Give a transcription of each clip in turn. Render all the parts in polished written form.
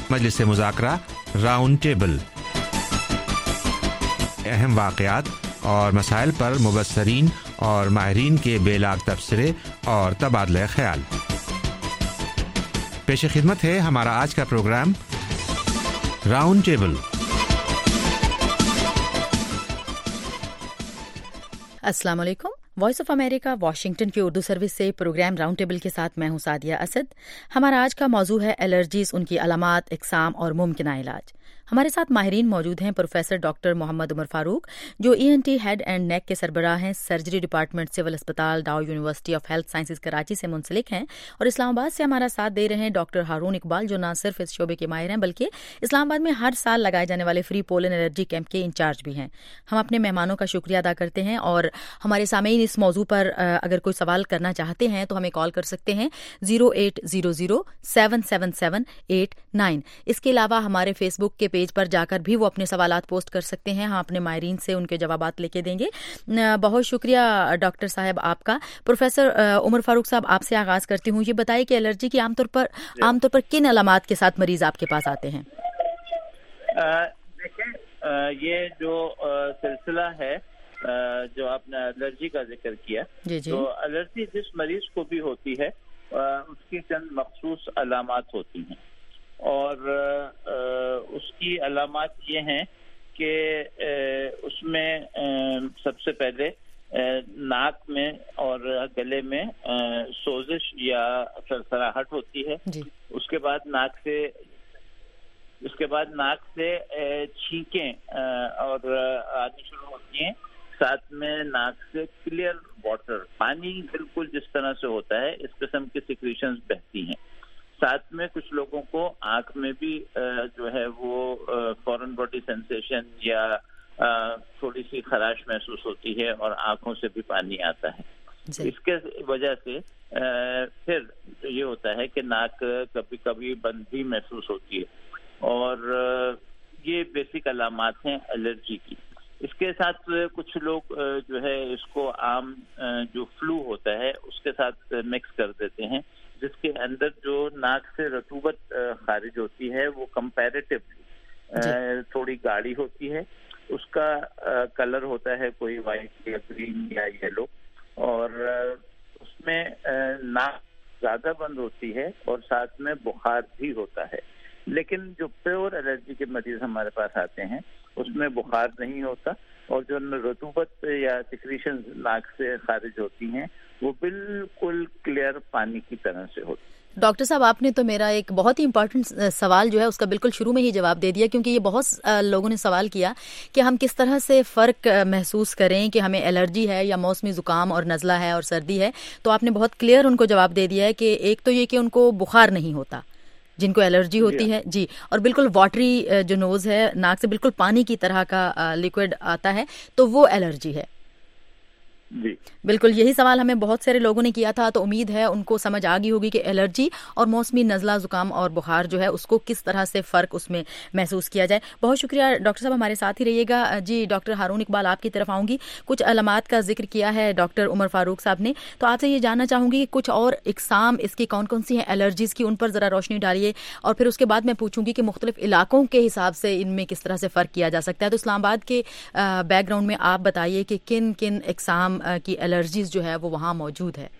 मजलिस मुज़ाकरा round table, अहम वाक़यात और मसाइल पर मुबस्सरीन और माहिरीन के बेलाग तबसरे और तबादला ख्याल। पेश खिदमत है हमारा आज का प्रोग्राम राउंड टेबल। अस्सलाम वालेकुम। वॉइस ऑफ अमेरिका वाशिंगटन की उर्दू सर्विस से प्रोग्राम राउंड टेबल के साथ मैं हूं सादिया असद। हमारा आज का मौजू है एलर्जीज, उनकी अलामात, इकसाम और मुमकिन इलाज। हमारे साथ माहिरीन मौजूद हैं। प्रोफेसर डॉक्टर मोहम्मद उमर फारूक जो ENT हेड एंड नेक के सरबराह हैं, सर्जरी डिपार्टमेंट सिविल अस्पताल Dow university of health sciences Karachi से मुंसलिक हैं, और इस्लामाबाद से हमारा साथ दे रहे हैं डॉक्टर हारून इकबाल जो न सिर्फ इस शोबे के माहिर हैं बल्कि इस्लामाबाद में हर साल लगाए जाने वाले फ्री पोलन एलर्जी कैंप के इंचार्ज भी हैं। हम अपने मेहमानों का शुक्रिया अदा करते हैं और हमारे सामईन इस मौजू पर अगर कोई सवाल करना चाहते हैं तो हमें कॉल कर सकते हैं 0800-777-889। इसके अलावा हमारे फेसबुक के पेज पर जाकर भी वो अपने सवालात पोस्ट कर सकते हैं। हम अपने माहिरीन से उनके जवाबात लेके देंगे। बहुत शुक्रिया डॉक्टर साहब आपका। प्रोफेसर उमर फारूक साहब, आपसे आगाज करती हूँ। ये बताइए कि एलर्जी की आमतौर पर किन अलामात के साथ मरीज आपके पास आते हैं? देखिए, ये जो सिलसिला है जो आपने एलर्जी का जिक्र किया, तो एलर्जी जिस मरीज को भी होती है उसकी चंद मखसूस अलामात होती हैं, और उसकी अलामात ये हैं कि उसमें सबसे पहले नाक में और गले में सोजिश या सरसराहट होती है। उसके बाद नाक से छींकें और आनी शुरू होती हैं। साथ में नाक से क्लियर वाटर, पानी बिल्कुल जिस तरह से होता है इस किस्म की सिक्रीशंस बहती हैं। साथ में कुछ लोगों को आंख में भी जो है वो फॉरेन बॉडी सेंसेशन या थोड़ी सी खराश महसूस होती है और आंखों से भी पानी आता है। इसके वजह से फिर ये होता है कि नाक कभी कभी बंद भी महसूस होती है, और ये बेसिक अलामात हैं एलर्जी की। इसके साथ कुछ लोग जो है इसको आम जो फ्लू होता है उसके साथ मिक्स कर देते हैं, जिसके अंदर जो नाक से रतूबत खारिज होती है वो कंपैरेटिवली थोड़ी गाढ़ी होती है। उसका कलर होता है कोई वाइट या ग्रीन या येलो, और उसमें नाक ज्यादा बंद होती है और साथ में बुखार भी होता है। लेकिन जो प्योर एलर्जी के मरीज हमारे पास आते हैं उसमें बुखार नहीं होता, और जो रतूबत या सिक्रीशन नाक से खारिज होती हैं वो बिल्कुल क्लियर पानी की तरह से होती है। डॉक्टर साहब, आपने तो मेरा एक बहुत ही इम्पोर्टेंट सवाल जो है उसका बिल्कुल शुरू में ही जवाब दे दिया, क्योंकि ये बहुत लोगों ने सवाल किया कि हम किस तरह से फ़र्क महसूस करें कि हमें एलर्जी है या मौसमी ज़ुकाम और नज़ला है और सर्दी है। तो आपने बहुत क्लियर उनको जवाब दे दिया है कि एक तो ये कि उनको बुखार नहीं होता जिनको एलर्जी होती है जी, और बिल्कुल वाटरी जो नोज है, नाक से बिल्कुल पानी की तरह का लिक्विड आता है, तो वो एलर्जी है जी। बिल्कुल यही सवाल हमें बहुत सारे लोगों ने किया था, तो उम्मीद है उनको समझ आ गई होगी कि एलर्जी और मौसमी नज़ला जुकाम और बुखार जो है उसको किस तरह से फ़र्क उसमें महसूस किया जाए। बहुत शुक्रिया डॉक्टर साहब, हमारे साथ ही रहिएगा। जी डॉक्टर हारून इकबाल, आपकी तरफ आऊँगी। कुछ अलामात का जिक्र किया है डॉक्टर उमर फारूक साहब ने, तो आपसे ये जानना चाहूँगी कि कुछ और इकसाम इसकी कौन कौन सी हैं एलर्जीज़ की, उन पर ज़रा रोशनी डालिए, और फिर उसके बाद मैं पूछूंगी कि मुख्तलिफ इलाकों के हिसाब से इनमें किस तरह से फ़र्क किया जा सकता है। तो इस्लामाबाद के बैकग्राउंड में आप बताइए कि किन किन इकसाम की एलर्जीज जो है वो वहाँ मौजूद है।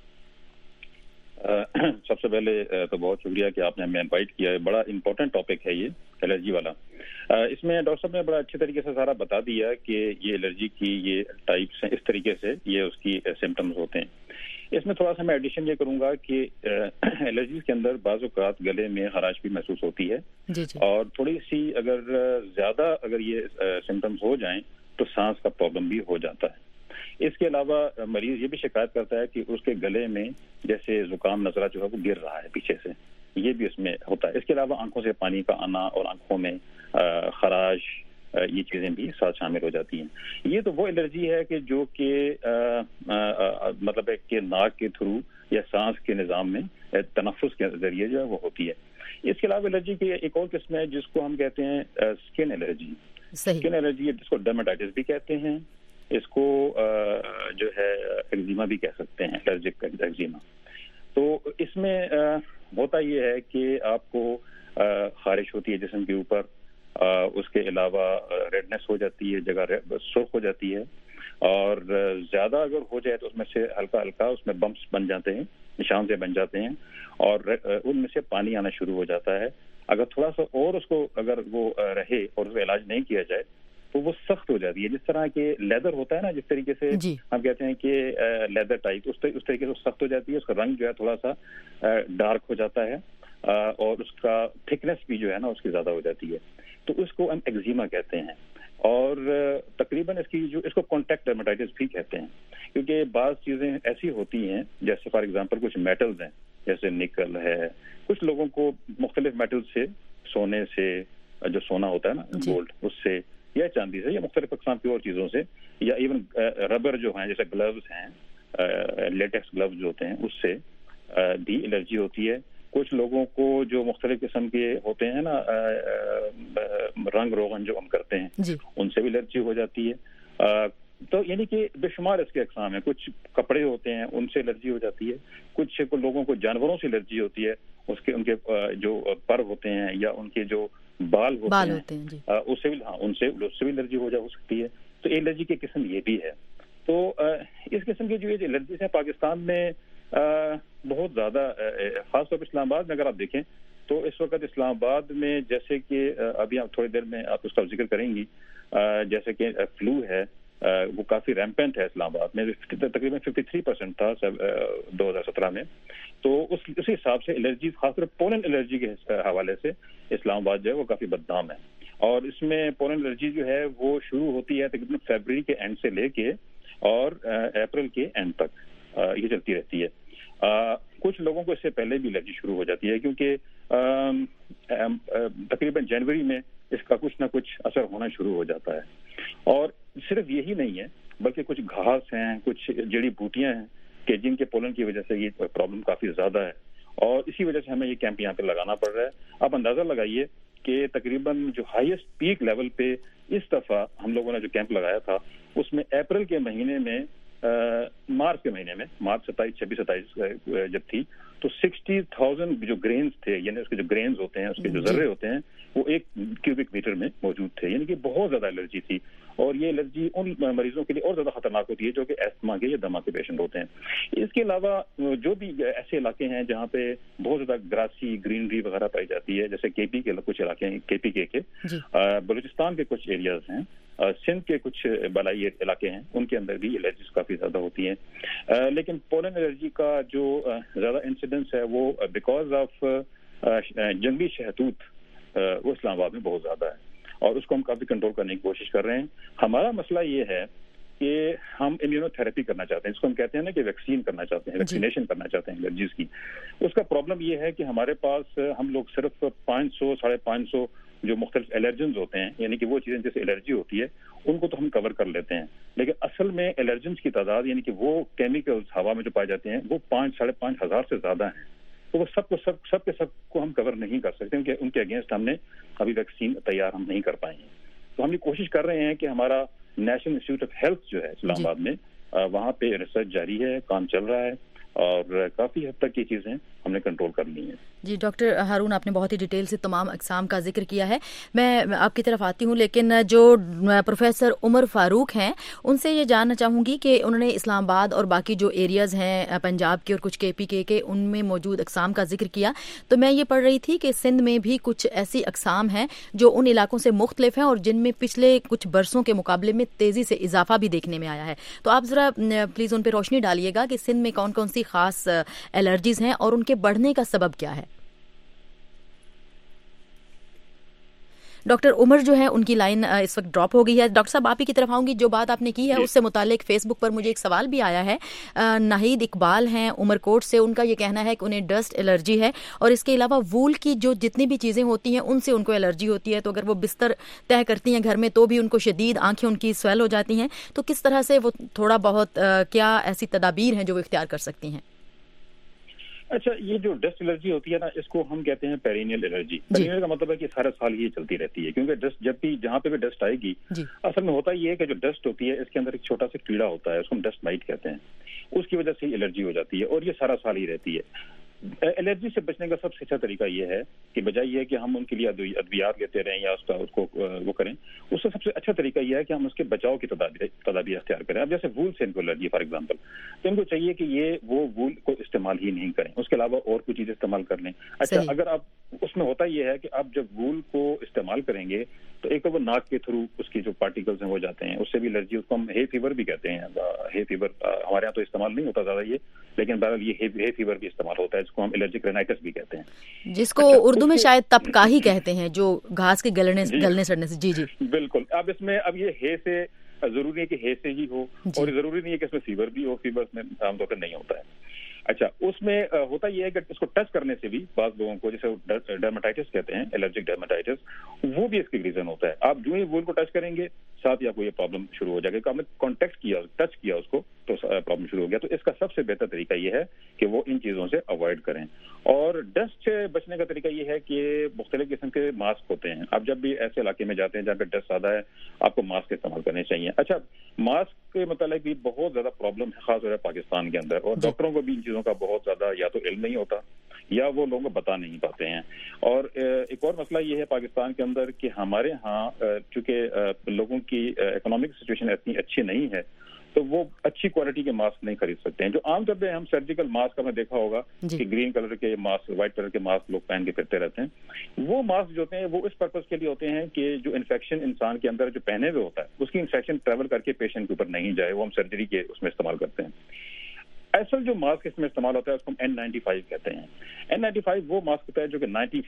सबसे पहले तो बहुत शुक्रिया कि आपने हमें इनवाइट किया है। बड़ा इम्पोर्टेंट टॉपिक है ये एलर्जी वाला। इसमें डॉक्टर साहब ने बड़ा अच्छे तरीके से सारा बता दिया कि ये एलर्जी की ये टाइप्स हैं, इस तरीके से ये उसकी सिम्टम्स होते हैं। इसमें थोड़ा सा मैं एडिशन ये करूंगा कि एलर्जी के अंदर बाज़ औक़ात गले में खराश भी महसूस होती है जी जी। और थोड़ी सी अगर ज्यादा अगर ये सिम्टम्स हो जाएं तो सांस का प्रॉब्लम भी हो जाता है। इसके अलावा मरीज ये भी शिकायत करता है कि उसके गले में जैसे जुकाम नजरा जो है वो गिर रहा है पीछे से, ये भी उसमें होता है। इसके अलावा आंखों से पानी का आना और आंखों में खराश, ये चीजें भी साथ शामिल हो जाती हैं। ये तो वो एलर्जी है कि जो कि मतलब है कि नाक के थ्रू या सांस के निज़ाम में तनफ्फुस के जरिए जो है वो होती है। इसके अलावा एलर्जी की एक और किस्म है जिसको हम कहते हैं स्किन एलर्जी। स्किन एलर्जी जिसको डर्मेटाइटिस भी कहते हैं, इसको जो है एक्जिमा भी कह सकते हैं, एलर्जिक एक्जिमा। तो इसमें होता ये है कि आपको خارش ہوتی ہے جسم کے اوپر، اس کے علاوہ ریڈنس ہو جاتی ہے، جگہ سرخ ہو جاتی ہے، اور زیادہ اگر ہو جائے تو اس میں سے ہلکا ہلکا اس میں بمپس بن جاتے ہیں، نشان سے بن جاتے ہیں، اور ان میں سے پانی آنا شروع ہو جاتا ہے. اگر تھوڑا سا اور اس کو اگر وہ رہے اور اس کا علاج نہیں کیا جائے تو وہ سخت ہو جاتی ہے. جس طرح کہ لیدر ہوتا ہے نا، جس طریقے سے ہم کہتے ہیں کہ لیدر ٹائپ، اس طریقے سے سخت ہو جاتی ہے. اس کا رنگ جو ہے تھوڑا سا ڈارک ہو جاتا ہے، اور اس کا تھکنس بھی جو ہے نا اس کی زیادہ ہو جاتی ہے. تو اس کو ہم ایگزیما کہتے ہیں، اور تقریباً اس کو کانٹیکٹ ڈرمیٹائٹس بھی کہتے ہیں، کیونکہ بعض چیزیں ایسی ہوتی ہیں، جیسے فار ایگزامپل کچھ میٹلز ہیں جیسے نکل ہے، کچھ لوگوں کو مختلف میٹل سے، سونے سے، جو سونا ہوتا ہے نا گولڈ، اس سے یا چاندی سے یا مختلف اقسام کی اور چیزوں سے، یا ایون ربر جو ہیں جیسے گلوز ہیں، لیٹیکس گلوز جو ہوتے ہیں، اس سے بھی الرجی ہوتی ہے. کچھ لوگوں کو جو مختلف قسم کے ہوتے ہیں نا رنگ روغن جو ہم کرتے ہیں، ان سے بھی الرجی ہو جاتی ہے. تو یعنی کہ بے شمار اس کے اقسام ہیں. کچھ کپڑے ہوتے ہیں ان سے الرجی ہو جاتی ہے، کچھ لوگوں کو جانوروں سے الرجی ہوتی ہے، ان کے جو پر ہوتے ہیں یا ان کے جو بال ہوتے ہیں اس سے بھی ان سے بھی الرجی ہو سکتی ہے. تو الرجی کی قسم یہ بھی ہے. تو اس قسم کی جو الرجیز ہیں پاکستان میں بہت زیادہ، خاص طور پر اسلام آباد میں اگر آپ دیکھیں تو اس وقت اسلام آباد میں جیسے کہ ابھی آپ تھوڑی دیر میں آپ اس کا ذکر کریں گی، جیسے کہ فلو ہے، وہ کافی ریمپینٹ ہے اسلام آباد میں، تقریباً 53% تھا 2017 میں. تو اسی حساب سے الرجی، خاص طور پولن الرجی کے حوالے سے اسلام آباد جو ہے وہ کافی بدنام ہے. اور اس میں پولن الرجی جو ہے وہ شروع ہوتی ہے تقریباً فیبرری کے اینڈ سے لے کے اور اپریل کے اینڈ تک یہ چلتی رہتی ہے. کچھ لوگوں کو اس سے پہلے بھی الرجی شروع ہو جاتی ہے، کیونکہ تقریباً جنوری میں اس کا کچھ نہ کچھ اثر ہونا شروع ہو جاتا ہے. اور صرف یہی نہیں ہے بلکہ کچھ گھاس ہیں، کچھ جڑی بوٹیاں ہیں کہ جن کے پولن کی وجہ سے یہ پرابلم کافی زیادہ ہے، اور اسی وجہ سے ہمیں یہ کیمپ یہاں پہ لگانا پڑ رہا ہے. آپ اندازہ لگائیے کہ تقریباً جو ہائیسٹ پیک لیول پہ اس دفعہ ہم لوگوں نے جو کیمپ لگایا تھا اس میں اپریل کے مہینے میں، مارچ کے مہینے میں، مارچ 26 جب تھی تو 60,000 جو گرینز تھے، یعنی اس کے جو گرینز ہوتے ہیں، اس کے جو ذرے ہوتے ہیں، وہ 1 کیوبک میٹر میں موجود تھے. یعنی کہ بہت زیادہ الرجی تھی، اور یہ الرجی ان مریضوں کے لیے اور زیادہ خطرناک ہوتی ہے جو کہ ایستھما کے یا دما کے پیشنٹ ہوتے ہیں. اس کے علاوہ جو بھی ایسے علاقے ہیں جہاں پہ بہت زیادہ گراسی گرینری وغیرہ پائی جاتی ہے، جیسے کے پی کے کچھ علاقے ہیں، کے پی کے بلوچستان کے کچھ ایریاز ہیں، سندھ کے کچھ بالائی علاقے ہیں، ان کے اندر بھی الرجیز کافی زیادہ ہوتی ہیں. لیکن پولن الرجی کا جو زیادہ انسیڈنس ہے وہ بیکاز آف جنگلی شہتوت وہ اسلام آباد میں بہت زیادہ ہے، اور اس کو ہم کافی کنٹرول کرنے کی کوشش کر رہے ہیں. ہمارا مسئلہ یہ ہے کہ ہم امیونو تھراپی کرنا چاہتے ہیں، اس کو ہم کہتے ہیں نا کہ ویکسین کرنا چاہتے ہیں، ویکسینیشن کرنا چاہتے ہیں الرجیز کی. اس کا پرابلم یہ ہے کہ ہمارے پاس ہم لوگ صرف 500 550 جو مختلف الرجنز ہوتے ہیں، یعنی کہ وہ چیزیں جیسے الرجی ہوتی ہے ان کو تو ہم کور کر لیتے ہیں، لیکن اصل میں الرجنز کی تعداد، یعنی کہ وہ کیمیکلز ہوا میں جو پائے جاتے ہیں، وہ 5-5.5 ہزار سے زیادہ ہیں. تو وہ سب کو ہم کور نہیں کر سکتے، کیونکہ ان کے اگینسٹ ہم نے ابھی ویکسین تیار ہم نہیں کر پائے ہیں. تو ہم یہ کوشش کر رہے ہیں کہ ہمارا نیشنل انسٹیٹیوٹ آف ہیلتھ جو ہے اسلام آباد میں، وہاں پہ ریسرچ جاری ہے، کام چل رہا ہے، اور کافی حد تک یہ چیزیں ہم نے کنٹرول کر لی ہیں. جی ڈاکٹر ہارون، آپ نے بہت ہی ڈیٹیل سے تمام اقسام کا ذکر کیا ہے. میں آپ کی طرف آتی ہوں، لیکن جو پروفیسر عمر فاروق ہیں ان سے یہ جاننا چاہوں گی کہ انہوں نے اسلام آباد اور باقی جو ایریاز ہیں پنجاب کے اور کچھ کے پی کے ان میں موجود اقسام کا ذکر کیا. تو میں یہ پڑھ رہی تھی کہ سندھ میں بھی کچھ ایسی اقسام ہیں جو ان علاقوں سے مختلف ہیں اور جن میں پچھلے کچھ برسوں کے مقابلے میں تیزی سے اضافہ بھی دیکھنے میں آیا ہے. تو آپ ذرا پلیز ان پہ روشنی ڈالیے گا کہ سندھ میں کون کون سی خاص الرجیز ہیں اور ان کے بڑھنے کا سبب کیا ہے. ڈاکٹر عمر جو ہے ان کی لائن اس وقت ڈراپ ہو گئی ہے. ڈاکٹر صاحب آپ ہی کی طرف آؤں گی. جو بات آپ نے کی ہے اس سے متعلق فیس بک پر مجھے ایک سوال بھی آیا ہے. ناہید اقبال ہیں عمر کوٹ سے، ان کا یہ کہنا ہے کہ انہیں ڈسٹ الرجی ہے اور اس کے علاوہ وول کی جو جتنی بھی چیزیں ہوتی ہیں ان سے ان کو الرجی ہوتی ہے. تو اگر وہ بستر طے کرتی ہیں گھر میں تو بھی ان کو شدید آنکھیں ان کی سویل ہو جاتی ہیں. تو کس طرح سے وہ تھوڑا بہت کیا ایسی تدابیر ہیں جو وہ اختیار کر سکتی ہیں؟ اچھا، یہ جو ڈسٹ الرجی ہوتی ہے نا، اس کو ہم کہتے ہیں پیرینیل الرجی. پیرینیل کا مطلب ہے کہ سارے سال یہ چلتی رہتی ہے، کیونکہ ڈسٹ جب بھی جہاں پہ بھی ڈسٹ آئے گی، اصل میں ہوتا یہ ہے کہ جو ڈسٹ ہوتی ہے اس کے اندر ایک چھوٹا سا کیڑا ہوتا ہے، اس کو ہم ڈسٹ مائٹ کہتے ہیں. اس کی وجہ سے الرجی ہو جاتی ہے اور یہ سارا سال ہی رہتی ہے. الرجی سے بچنے کا سب سے اچھا طریقہ یہ ہے کہ بجائے یہ کہ ہم ان کے لیے ادویات لیتے رہیں یا اس کو وہ کریں، اس سے سب سے اچھا طریقہ یہ ہے کہ ہم اس کے بچاؤ کی تدابیر اختیار کریں. اب جیسے وول سے ان کو الرجی فار ایگزامپل، تو ان کو چاہیے کہ وہ وول کو استعمال ہی نہیں کریں، اس کے علاوہ اور کوئی چیز استعمال کر لیں. اچھا اگر آپ اس میں ہوتا یہ ہے کہ آپ جب وول کو استعمال کریں گے تو ایک تو وہ ناک کے تھرو اس کی جو پارٹیکلز ہیں وہ جاتے ہیں، اس سے بھی الرجی، اس کو ہم ہے فیور بھی کہتے ہیں. ہے فیور ہمارے یہاں تو استعمال نہیں ہوتا زیادہ یہ، لیکن بہرحال یہ ہے فیور بھی استعمال ہوتا ہے، جس کو ہم الرجک رینائٹس بھی کہتے ہیں، جس کو اردو میں شاید تپکاہی کہتے ہیں، جو گھاس کے گلنے سڑنے سے. جی بالکل. اب اس میں اب یہ ہے سے ضروری ہے کہ ہے سے ہی ہو، اور ضروری نہیں ہے کہ اس میں فیور بھی ہو، فیور میں عام طور پر نہیں ہوتا ہے. اچھا اس میں ہوتا یہ ہے کہ اس کو ٹچ کرنے سے بھی بعض لوگوں کو، جیسے ڈرماٹائٹس کہتے ہیں، الرجک ڈرماٹائٹس، وہ بھی اس کی ریزن ہوتا ہے. آپ جو ہی وول کو ٹچ کریں گے ساتھ ہی آپ کو یہ پرابلم شروع ہو جائے گا کہ آپ نے کانٹیکٹ کیا، ٹچ کیا اس کو تو پرابلم شروع ہو گیا. تو اس کا سب سے بہتر طریقہ یہ ہے کہ وہ ان چیزوں سے اوائڈ کریں. اور ڈسٹ سے بچنے کا طریقہ یہ ہے کہ مختلف قسم کے ماسک ہوتے ہیں. آپ جب بھی ایسے علاقے میں جاتے ہیں جہاں پہ ڈسٹ زیادہ ہے، آپ کو ماسک استعمال کرنے چاہیے. اچھا ماسک کے متعلق بھی بہت زیادہ پرابلم ہے، خاص طور پر پاکستان کے اندر، اور ڈاکٹروں کو بھی ان چیزوں کا بہت زیادہ یا تو علم نہیں ہوتا یا وہ لوگوں کو بتا نہیں پاتے ہیں. اور ایک اور مسئلہ یہ ہے پاکستان کے اندر کہ ہمارے ہاں چونکہ لوگوں کی اکنامک سچویشن اتنی اچھی نہیں ہے تو وہ اچھی کوالٹی کے ماسک نہیں خرید سکتے ہیں. جو عام طور پہ ہم سرجیکل ماسک ہم نے دیکھا ہوگا کہ گرین کلر کے ماسک، وائٹ کلر کے ماسک لوگ پہن کے پھرتے رہتے ہیں. وہ ماسک جو ہوتے ہیں وہ اس پرپز کے لیے ہوتے ہیں کہ جو انفیکشن انسان کے اندر جو پہنے ہوئے ہوتا ہے اس کی انفیکشن ٹریول کر کے پیشنٹ کے اوپر نہیں جائے، وہ ہم سرجری کے اس میں استعمال کرتے ہیں. اصل جو ماسک اس میں استعمال ہوتا ہے اس کو ہم N95 کہتے ہیں. N95 وہ ماسک ہوتا ہے جو کہ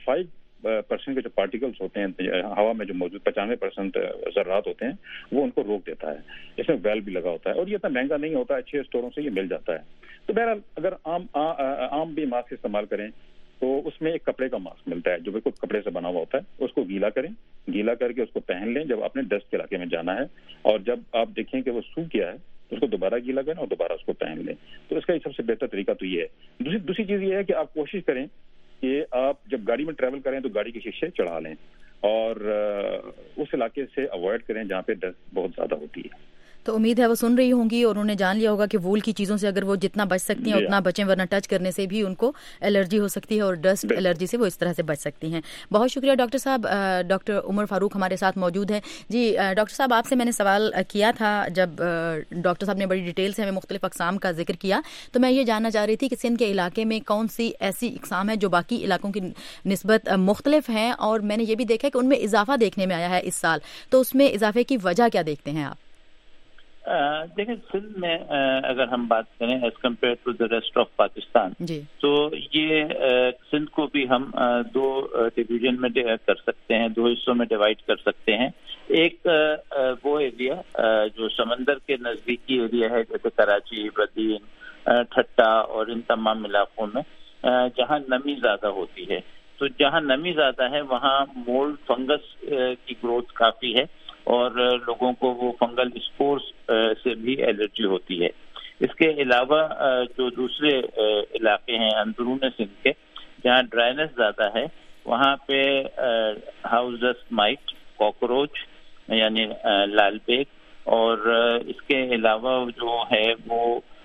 95% کے جو پارٹیکلس ہوتے ہیں ہوا میں جو موجود 95% ذرات ہوتے ہیں وہ ان کو روک دیتا ہے. اس میں ویل بھی لگا ہوتا ہے اور یہ اتنا مہنگا نہیں ہوتا ہے، اچھے اسٹوروں سے یہ مل جاتا ہے. تو بہرحال اگر عام بھی ماسک استعمال کریں تو اس میں ایک کپڑے کا ماسک ملتا ہے جو بالکل کپڑے سے بنا ہوا ہوتا ہے. اس کو گیلا کریں، گیلا کر کے اس کو پہن لیں جب آپ نے ڈسٹ کے علاقے میں جانا ہے، اور جب آپ دیکھیں کہ وہ سوکھ گیا ہے اس کو دوبارہ گیلا کریں اور دوبارہ اس کو پہن لیں. تو اس کا سب سے بہتر طریقہ تو یہ ہے. دوسری چیز یہ ہے کہ آپ کوشش کریں کہ آپ جب گاڑی میں ٹریول کریں تو گاڑی کے شیشے چڑھا لیں اور اس علاقے سے اوائڈ کریں جہاں پہ ڈسٹ بہت زیادہ ہوتی ہے. تو امید ہے وہ سن رہی ہوں گی اور انہوں نے جان لیا ہوگا کہ وول کی چیزوں سے اگر وہ جتنا بچ سکتی ہیں اتنا بچیں، ورنہ ٹچ کرنے سے بھی ان کو الرجی ہو سکتی ہے اور ڈسٹ الرجی سے وہ اس طرح سے بچ سکتی ہیں. بہت شکریہ ڈاکٹر صاحب. ڈاکٹر عمر فاروق ہمارے ساتھ موجود ہیں. جی ڈاکٹر صاحب، آپ سے میں نے سوال کیا تھا جب ڈاکٹر صاحب نے بڑی ڈیٹیل سے ہمیں مختلف اقسام کا ذکر کیا، تو میں یہ جاننا چاہ رہی تھی کہ سندھ کے علاقے میں کون سی ایسی اقسام ہے جو باقی علاقوں کی نسبت مختلف ہیں، اور میں نے یہ بھی دیکھا کہ ان میں اضافہ دیکھنے میں آیا ہے اس سال، تو اس میں اضافے کی وجہ کیا دیکھتے ہیں آپ؟ دیکھیں سندھ میں اگر ہم بات کریں as compare to the rest of Pakistan تو یہ سندھ کو بھی ہم دو ڈویژن میں کر سکتے ہیں، دو حصوں میں ڈیوائڈ کر سکتے ہیں. ایک وہ ایریا جو سمندر کے نزدیکی ایریا ہے جیسے کراچی، بدین، ٹھٹا اور ان تمام علاقوں میں جہاں نمی زیادہ ہوتی ہے. تو جہاں نمی زیادہ ہے وہاں مولڈ فنگس کی گروتھ کافی ہے اور لوگوں کو وہ فنگل اسپورس سے بھی الرجی ہوتی ہے. اس کے علاوہ جو دوسرے علاقے ہیں اندرون سندھ کے جہاں ڈرائنس زیادہ ہے وہاں پہ ہاؤس ڈسٹ مائٹ، کاکروچ یعنی لال بیگ، اور اس کے علاوہ جو ہے وہ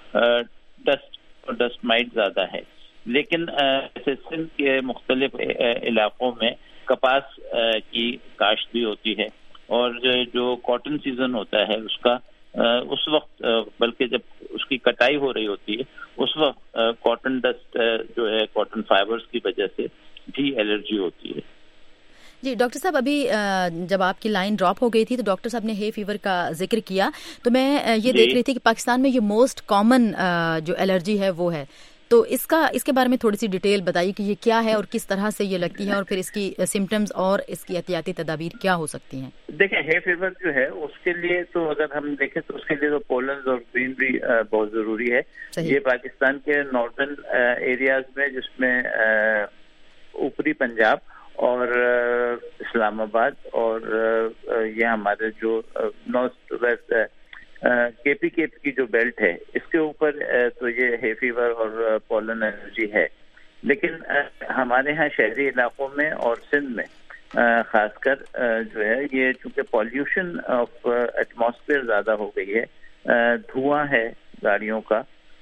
ڈسٹ مائٹ زیادہ ہے. لیکن جیسے سندھ کے مختلف علاقوں میں کپاس کی کاشت بھی ہوتی ہے اور جو کاٹن سیزن ہوتا ہے اس کا اس وقت، بلکہ جب اس کی کٹائی ہو رہی ہوتی ہے اس وقت کاٹن ڈسٹ جو ہے کاٹن فائبرز کی وجہ سے بھی الرجی ہوتی ہے. جی ڈاکٹر صاحب، ابھی جب آپ کی لائن ڈراپ ہو گئی تھی تو ڈاکٹر صاحب نے ہے فیور کا ذکر کیا، تو میں یہ دیکھ رہی تھی کہ پاکستان میں یہ موسٹ کامن جو الرجی ہے وہ ہے، تو اس کے بارے میں تھوڑی سی ڈیٹیل بتائیے کہ یہ کیا ہے اور کس طرح سے یہ لگتی ہے اور پھر اس کی سمٹمز اور اس کی احتیاطی تدابیر کیا ہو سکتی ہیں. دیکھیں ہے فیور جو ہے اس کے لیے تو اگر ہم دیکھیں تو اس کے لیے تو پولنز اور گرینری بہت ضروری ہے. یہ پاکستان کے ناردرن ایریاز میں جس میں اوپری پنجاب اور اسلام آباد اور یہ ہمارے جو نارتھ ویسٹ کے پی کی جو بیلٹ ہے اس کے اوپر تو یہ ہے فیور اور پولن الرجی ہے. لیکن ہمارے ہاں شہری علاقوں میں اور سندھ میں خاص کر جو ہے یہ چونکہ پالیوشن آف ایٹماسفیئر زیادہ ہو گئی ہے، دھواں ہے گاڑیوں کا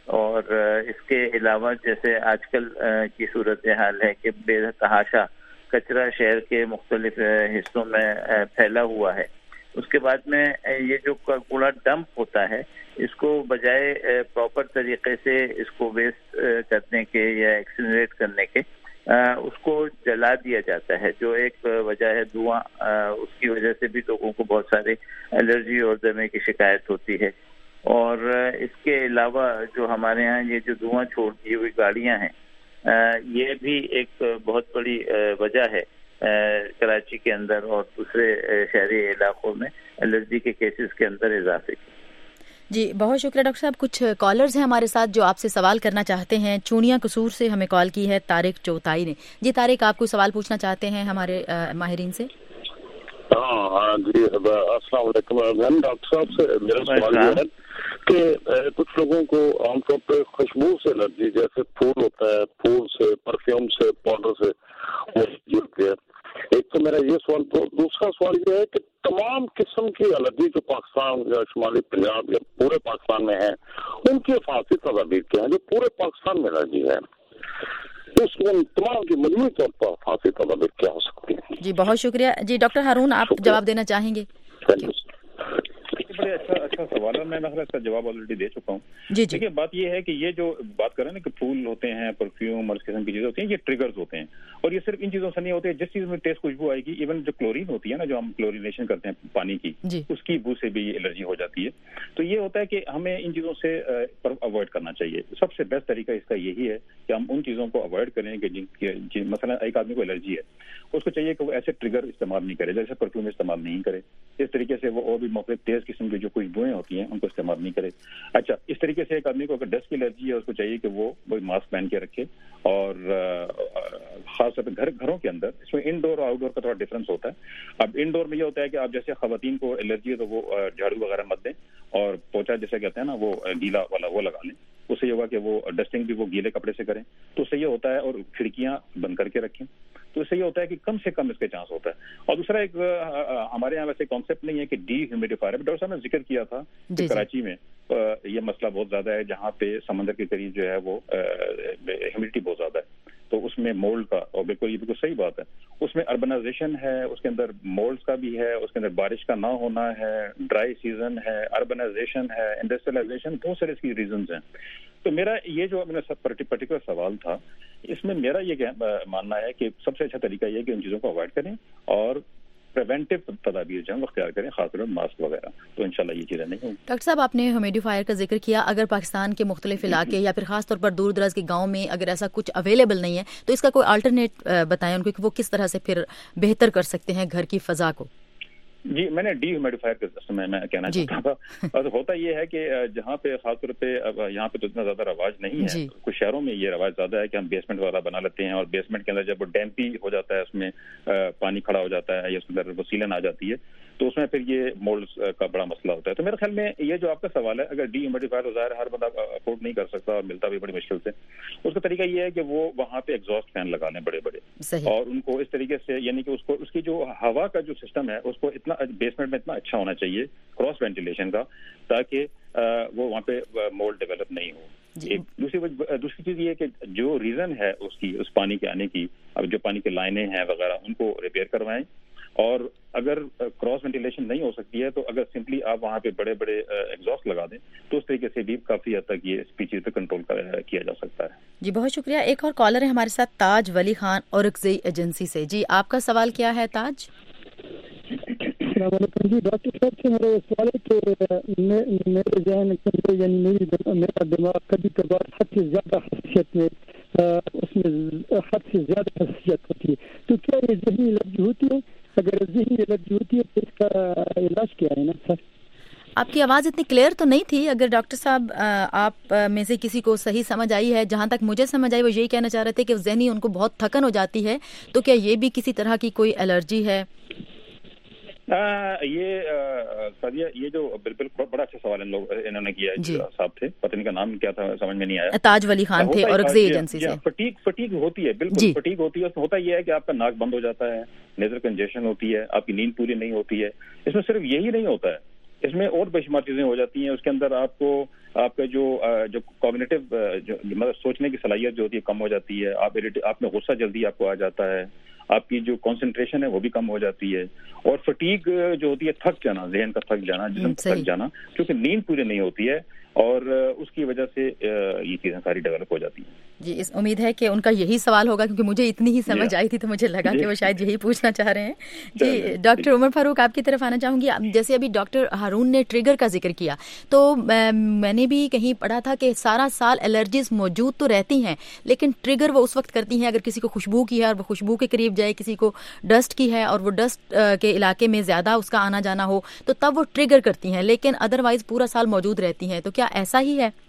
اور اس کے علاوہ جیسے آج کل کی صورتحال ہے کہ بے تحاشا کچرا شہر کے مختلف حصوں میں پھیلا ہوا ہے. اس کے بعد میں یہ جو کوڑا ڈمپ ہوتا ہے اس کو بجائے پراپر طریقے سے اس کو ویسٹ کرنے کے یا ایکسنریٹ کرنے کے اس کو جلا دیا جاتا ہے, جو ایک وجہ ہے دھواں. اس کی وجہ سے بھی لوگوں کو بہت سارے الرجی اور دمے کی شکایت ہوتی ہے. اور اس کے علاوہ جو ہمارے ہاں یہ جو دھواں چھوڑتی ہوئی گاڑیاں ہیں یہ بھی ایک بہت بڑی وجہ ہے کراچی کے اندر اور دوسرے شہری علاقوں میں الرجی کے کیسز کے اندر اضافے کی. جی بہت شکریہ ڈاکٹر صاحب. کچھ کالرز ہیں ہمارے ساتھ جو آپ سے سوال کرنا چاہتے ہیں. چونیا قصور سے ہمیں کال کی ہے طارق چوتائی نے. جی طارق, آپ کوئی سوال پوچھنا چاہتے ہیں ہمارے ماہرین سے؟ ہاں جی السلام علیکم. ڈاکٹر صاحب سے میرا سوال یہ ہے کہ کچھ لوگوں کو عام طور پہ خوشبو سے الرجی, جیسے پھول ہوتا ہے, پھول سے, پرفیوم سے, پاؤڈر سے ہوتی ہے. ایک تو میرا یہ سوال. تو دوسرا سوال یہ ہے کہ تمام قسم کی الرجی جو پاکستان یا شمالی پنجاب یا پورے پاکستان میں ہیں ان کی حفاظتی تدابیر کیا ہیں جو پورے پاکستان میں الرجی ہے, اس میں تمام کی مجموعی طور پر حفاظتی تدابیر کیا ہو سکتی ہیں؟ جی بہت شکریہ. جی ڈاکٹر ہارون, آپ جواب دینا چاہیں گے؟ بڑے اچھا سوال ہے. میں اس کا جواب آلریڈی دے چکا ہوں. جی دیکھیے بات یہ ہے کہ یہ جو بات کر رہے ہیں نا کہ پھول ہوتے ہیں, پرفیوم اور اس قسم کی چیزیں ہوتی ہیں, یہ ٹریگرز ہوتے ہیں. اور یہ صرف ان چیزوں سے نہیں ہوتے. جس چیز میں ٹیسٹ خوشبو آئے گی, ایون جو کلورین ہوتی ہے نا, جو ہم کلورینیشن کرتے ہیں پانی کی, اس کی بو سے بھی الرجی ہو جاتی ہے. تو یہ ہوتا ہے کہ ہمیں ان چیزوں سے اوائڈ کرنا چاہیے. سب سے بیسٹ طریقہ اس کا یہی ہے کہ ہم ان چیزوں کو اوائڈ کریں کہ مثلا ایک آدمی کو الرجی ہے, اس کو چاہیے کہ وہ ایسے ٹریگر استعمال نہیں کرے, جیسے پرفیوم استعمال نہیں کرے. اس طریقے سے وہ اور بھی مختلف تیز قسم کی جو خوشبوئیں ہوتی ہیں ان کو استعمال نہیں کرے. اچھا, اس طریقے سے ایک آدمی کو اگر ڈسٹ کی الرجی ہے اس کو چاہیے کہ وہ ماسک پہن کے رکھے. اور خاص طور پہ گھروں کے اندر, اس میں انڈور اور آؤٹ ڈور کا تھوڑا ڈفرینس ہوتا ہے. اب انڈور میں یہ ہوتا ہے کہ آپ جیسے خواتین کو الرجی ہے تو وہ جھاڑو وغیرہ مت دیں, اور پوچا جیسے کہتے ہیں نا وہ گیلا والا وہ لگا لیں. اس سے یہ ہوگا کہ وہ ڈسٹنگ بھی وہ گیلے کپڑے سے کریں, تو اس سے یہ ہوتا ہے. اور کھڑکیاں بند کر کے رکھیں, تو اس سے یہ ہوتا ہے کہ کم سے کم اس کے چانس ہوتا ہے. اور دوسرا ایک ہمارے یہاں ویسے کانسیپٹ نہیں ہے کہ ڈی ہیومیڈیفائر. ڈاکٹر صاحب نے ذکر کیا تھا کہ کراچی میں یہ مسئلہ بہت زیادہ ہے, جہاں پہ سمندر کے قریب جو ہے وہ ہیومیڈیٹی بہت زیادہ ہے, تو اس میں مولڈ کا, اور بالکل یہ بالکل صحیح بات ہے, اس میں اربنائزیشن ہے, اس کے اندر مولڈ کا بھی ہے, اس کے اندر بارش کا نہ ہونا ہے, ڈرائی سیزن ہے, اربنائزیشن ہے, انڈسٹریلائزیشن, بہت سارے اس کی ریزنز ہیں. تو میرا یہ جو پرٹیکولر سوال تھا, اس میں میرا یہ ماننا ہے کہ سب سے اچھا طریقہ یہ ہے کہ ان چیزوں کو اوائڈ کریں اور پریونٹیو تدابیر جو ہیں وہ اختیار کریں, خاص طور پر ماسک وغیرہ. تو انشاءاللہ یہ چیزیں نہیں ہوں. ڈاکٹر صاحب, آپ نے ہیومیڈیفائر کا ذکر کیا. اگر پاکستان کے مختلف علاقے یا پھر خاص طور پر دور دراز کے گاؤں میں اگر ایسا کچھ اویلیبل نہیں ہے تو اس کا کوئی آلٹرنیٹ بتائیں ان کو کہ وہ کس طرح سے پھر بہتر کر سکتے ہیں گھر کی فضا کو؟ جی, میں نے ڈی ہیومیڈیفائر کے میں کہنا چاہتا تھا. اور ہوتا یہ ہے کہ جہاں پہ خاص طور پہ یہاں پہ تو اتنا زیادہ رواج نہیں ہے. کچھ شہروں میں یہ رواج زیادہ ہے کہ ہم بیسمنٹ والا بنا لیتے ہیں, اور بیسمنٹ کے اندر جب وہ ڈیمپی ہو جاتا ہے, اس میں پانی کھڑا ہو جاتا ہے یا اس کے اندر وہ سیلن آ جاتی ہے, تو اس میں پھر یہ مولڈز کا بڑا مسئلہ ہوتا ہے. تو میرے خیال میں یہ جو آپ کا سوال ہے, اگر ڈی ہیومیڈیفائر تو ظاہر ہر بندہ افورڈ نہیں کر سکتا اور ملتا بھی بڑی مشکل سے. اس کا طریقہ یہ ہے کہ وہ وہاں پہ ایگزاسٹ فین لگا لیں بڑے بڑے, اور ان کو اس طریقے سے, یعنی کہ اس کی جو ہوا کا جو سسٹم ہے اس کو اتنا بیسمنٹ میں اتنا اچھا ہونا چاہیے کراس وینٹیلیشن کا, تاکہ وہ وہاں پہ مولڈ ڈیولپ نہیں ہو. دوسری چیز یہ کہ جو ریزن ہے اس پانی کے آنے کی, اب جو پانی کی لائنیں ہیں وغیرہ ان کو ریپیئر کروائیں. اور اگر کراس وینٹیلیشن نہیں ہو سکتی ہے تو اگر سمپلی آپ وہاں پہ بڑے بڑے ایگزاسٹ لگا دیں تو اس طریقے سے بھی کافی حد تک یہ اسپیچیز پہ کنٹرول کیا جا سکتا ہے. جی بہت شکریہ. ایک اور کالر ہے ہمارے ساتھ, تاج ولی خان اورکزئی ایجنسی سے. جی آپ کا سوال کیا ہے تاج؟ السلام علیکم. جی ڈاکٹر صاحب سے میرا سوال ہے کہ میرے ذہن کے یعنی میرا دماغ کبھی کبھار حد سے زیادہ حساسیت میں اس میں حد سے زیادہ حساسیت ہوتی ہے, تو کیا یہ ذہنی الرجی ہوتی ہے؟ اگر ذہنی الرجی ہوتی ہے تو اس کا علاج کیا ہے نا سر؟ آپ کی آواز اتنی کلیئر تو نہیں تھی. اگر ڈاکٹر صاحب آپ میں سے کسی کو صحیح سمجھ آئی ہے, جہاں تک مجھے سمجھ آئی وہ یہی کہنا چاہ رہے تھے کہ ذہنی ان کو بہت تھکن ہو جاتی ہے, تو کیا یہ بھی کسی طرح کی کوئی الرجی ہے؟ یہ جو بالکل بڑا اچھا سوال انہوں نے کیا ہے, صاحب تھے, پتہ نہیں کا نام کیا تھا سمجھ میں نہیں آیا. تاج ولی خان تھے اورکزئی ایجنسی سے. فٹیگ ہوتی ہے, بالکل فٹیگ ہوتی ہے. ہوتا یہ ہے کہ آپ کا ناک بند ہو جاتا ہے, نیزل کنجیشن ہوتی ہے, آپ کی نیند پوری نہیں ہوتی ہے. اس میں صرف یہی نہیں ہوتا ہے, اس میں اور بے چیزیں ہو جاتی ہیں. اس کے اندر آپ کا جو کوگنیٹو مطلب سوچنے کی صلاحیت جو ہوتی ہے کم ہو جاتی ہے. آپ میں غصہ جلدی آپ کو آ جاتا ہے. آپ کی جو کنسنٹریشن ہے وہ بھی کم ہو جاتی ہے. اور فٹیگ جو ہوتی ہے, تھک جانا, ذہن کا تھک جانا, جسم کا تھک جانا, کیونکہ نیند پوری نہیں ہوتی ہے, اور اس کی وجہ سے یہ چیزیں ساری ڈیولپ ہو جاتی ہیں. جی, اس امید ہے کہ ان کا یہی سوال ہوگا, کیونکہ مجھے اتنی ہی سمجھ آئی تھی تو مجھے لگا کہ وہ شاید یہی پوچھنا چاہ رہے ہیں. جی ڈاکٹر عمر فاروق, آپ کی طرف آنا چاہوں گی. جیسے ابھی ڈاکٹر ہارون نے ٹریگر کا ذکر کیا, تو میں نے بھی کہیں پڑھا تھا کہ سارا سال الرجیز موجود تو رہتی ہیں, لیکن ٹریگر وہ اس وقت کرتی ہیں اگر کسی کو خوشبو کی ہے اور وہ خوشبو کے قریب جائے, کسی کو ڈسٹ کی ہے اور وہ ڈسٹ کے علاقے میں زیادہ اس کا آنا جانا ہو, تو تب وہ ٹریگر کرتی ہیں, لیکن ادروائز پورا سال موجود رہتی ہیں. تو کیا ایسا ہی ہے؟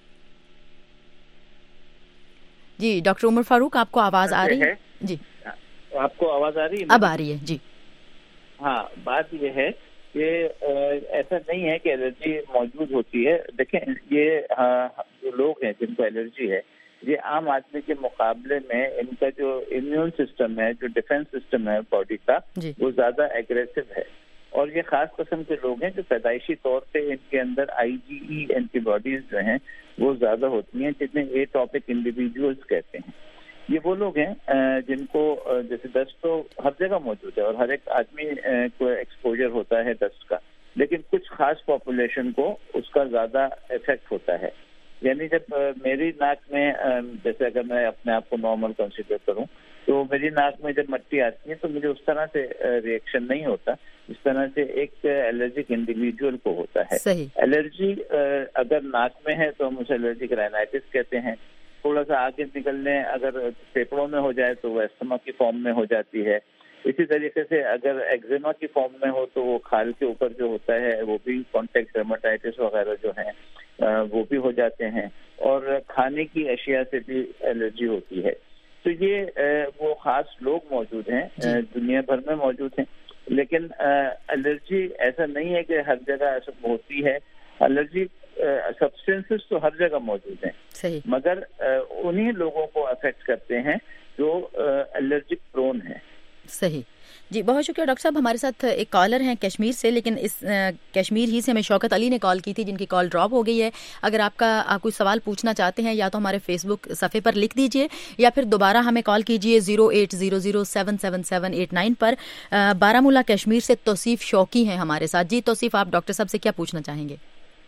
جی ڈاکٹر عمر فاروق, آپ کو آواز آ رہی ہے؟ جی آپ کو آواز آ رہی ہے؟ اب آ رہی ہے. جی ہاں, بات یہ ہے کہ ایسا نہیں ہے کہ الرجی موجود ہوتی ہے. دیکھیں, یہ جو لوگ ہیں جن کو الرجی ہے, یہ عام آدمی کے مقابلے میں ان کا جو امیون سسٹم ہے, جو ڈیفینس سسٹم ہے باڈی کا, وہ زیادہ ایگریسو ہے. اور یہ خاص قسم کے لوگ ہیں جو پیدائشی طور پہ ان کے اندر IgE اینٹی باڈیز جو ہیں وہ زیادہ ہوتی ہیں, جنہیں ایٹوپک انڈیویجولز کہتے ہیں. یہ وہ لوگ ہیں جن کو جیسے ڈسٹ تو ہر جگہ موجود ہے اور ہر ایک آدمی کو ایکسپوجر ہوتا ہے ڈسٹ کا, لیکن کچھ خاص پاپولیشن کو اس کا زیادہ افیکٹ ہوتا ہے. یعنی جب میری ناک میں, جیسے اگر میں اپنے آپ کو نارمل کنسیڈر کروں, تو میری ناک میں جب مٹی آتی ہے تو مجھے اس طرح سے ریئیکشن نہیں ہوتا اس طرح سے ایک الرجک انڈیویجول کو ہوتا ہے. الرجی اگر ناک میں ہے تو ہم اسے الرجک رائنائٹس کہتے ہیں. تھوڑا سا آگے نکلنے اگر پھیپڑوں میں ہو جائے تو وہ استما کی فارم میں ہو جاتی ہے. اسی طریقے سے اگر ایگزیما کی فارم میں ہو تو وہ کھال کے اوپر جو ہوتا ہے وہ بھی کانٹیکٹ ڈرماٹائٹس وغیرہ جو ہیں وہ بھی ہو جاتے ہیں. اور کھانے کی اشیاء سے بھی الرجی ہوتی ہے. تو یہ وہ خاص لوگ موجود ہیں, دنیا بھر میں موجود ہیں, لیکن الرجی ایسا نہیں ہے کہ ہر جگہ ایسا ہوتی ہے. الرجی سبسٹینسز تو ہر جگہ موجود ہیں, مگر انہی لوگوں کو افیکٹ کرتے ہیں جو الرجک پرون ہیں. صحیح. جی بہت شکریہ ڈاکٹر صاحب. ہمارے ساتھ ایک کالر ہیں کشمیر سے, لیکن اس کشمیر ہی سے ہمیں شوکت علی نے کال کی تھی, جن کی کال ڈراپ ہو گئی ہے. اگر آپ کوئی سوال پوچھنا چاہتے ہیں یا تو ہمارے فیس بک صفحے پر لکھ دیجئے یا پھر دوبارہ ہمیں کال کیجئے 080077789 پر. بارہمولہ کشمیر سے توصیف شوقی ہیں ہمارے ساتھ. جی توصیف, آپ ڈاکٹر صاحب سے کیا پوچھنا چاہیں گے؟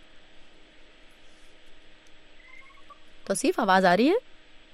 توصیف آواز آ رہی ہے؟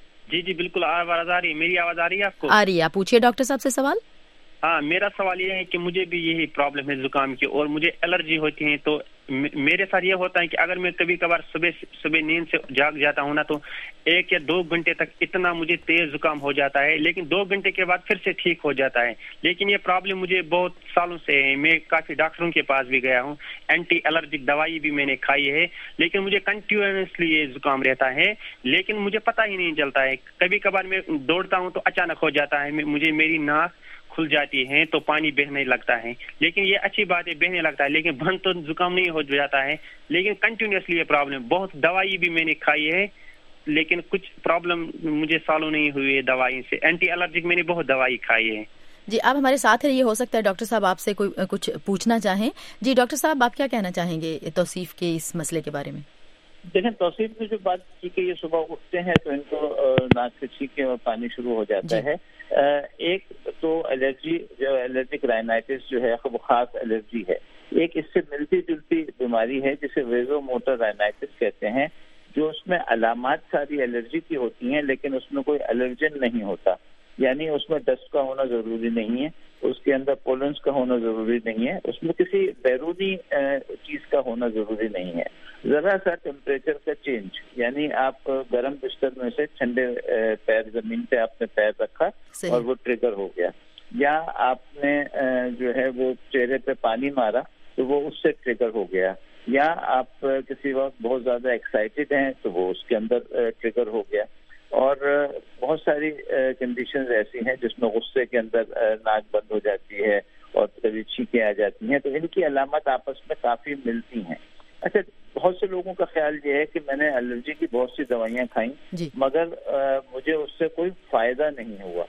جی بالکل آواز آ رہی ہے. میری آواز آ رہی ہے آپ کو؟ آ رہی ہے. آپ پوچھیے ڈاکٹر صاحب سے سوال. ہاں, میرا سوال یہ ہے کہ مجھے بھی یہی پرابلم ہے زکام کی, اور مجھے الرجی ہوتی ہے. تو میرے ساتھ یہ ہوتا ہے کہ اگر میں کبھی کبھار صبح نیند سے جاگ جاتا ہوں نا, تو 1 یا 2 گھنٹے تک اتنا مجھے تیز زکام ہو جاتا ہے, لیکن 2 گھنٹے کے بعد پھر سے ٹھیک ہو جاتا ہے. لیکن یہ پرابلم مجھے بہت سالوں سے ہے. میں کافی ڈاکٹروں کے پاس بھی گیا ہوں, اینٹی الرجک دوائی بھی میں نے کھائی ہے, لیکن مجھے کنٹینیوسلی یہ زکام رہتا ہے, لیکن مجھے پتہ ہی نہیں چلتا ہے. کبھی کبھار میں دوڑتا ہوں تو اچانک ہو جاتا ہے, مجھے میری ناک کھل جاتی ہے تو پانی بہنے لگتا ہے. لیکن یہ اچھی بات ہے, بہنے لگتا ہے, لیکن بند تو زکام نہیں ہو جاتا ہے. لیکن کنٹینیوسلی یہ پرابلم, بہت دوائی بھی میں نے کھائی ہے, لیکن کچھ پرابلم مجھے سالوں نہیں ہوئی ہے دوائی سے. اینٹی الرجک میں نے بہت دوائی کھائی ہے. جی آپ ہمارے ساتھ ہیں, یہ ہو سکتا ہے ڈاکٹر صاحب آپ سے کوئی کچھ پوچھنا چاہیں. جی ڈاکٹر صاحب, آپ کیا کہنا چاہیں گے توصیف کے اس مسئلے کے بارے میں؟ دیکھیں, توصیف نے جو بات کی کہ یہ صبح اٹھتے ہیں تو ان کو ناک سے چھینکیں اور پانی شروع ہو جاتا ہے. ایک تو الرجی جو الرجک رائنائٹس جو ہے وہ خاص الرجی ہے. ایک اس سے ملتی جلتی بیماری ہے جسے ویزو موٹر رائنائٹس کہتے ہیں, جو اس میں علامات ساری الرجی کی ہوتی ہیں لیکن اس میں کوئی الرجن نہیں ہوتا. یعنی اس میں ڈسٹ کا ہونا ضروری نہیں ہے, اس کے اندر پولنس کا ہونا ضروری نہیں ہے, اس میں کسی بیرونی چیز کا ہونا ضروری نہیں ہے. ذرا سا ٹیمپریچر کا چینج, یعنی آپ گرم بستر میں سے ٹھنڈے پیر زمین پہ آپ نے پیر رکھا اور وہ ٹریگر ہو گیا, یا آپ نے جو ہے وہ چہرے پہ پانی مارا تو وہ اس سے ٹریگر ہو گیا, یا آپ کسی وقت بہت زیادہ ایکسائٹیڈ ہیں تو وہ اس کے اندر ٹریگر ہو گیا. اور بہت ساری کنڈیشنز ایسی ہیں جس میں غصے کے اندر ناک بند ہو جاتی ہے اور کبھی چھینکیں آ جاتی ہیں. تو ان کی علامات آپس میں کافی ملتی ہیں. اچھا, بہت سے لوگوں کا خیال یہ ہے کہ میں نے الرجی کی بہت سی دوائیاں کھائیں مگر مجھے اس سے کوئی فائدہ نہیں ہوا.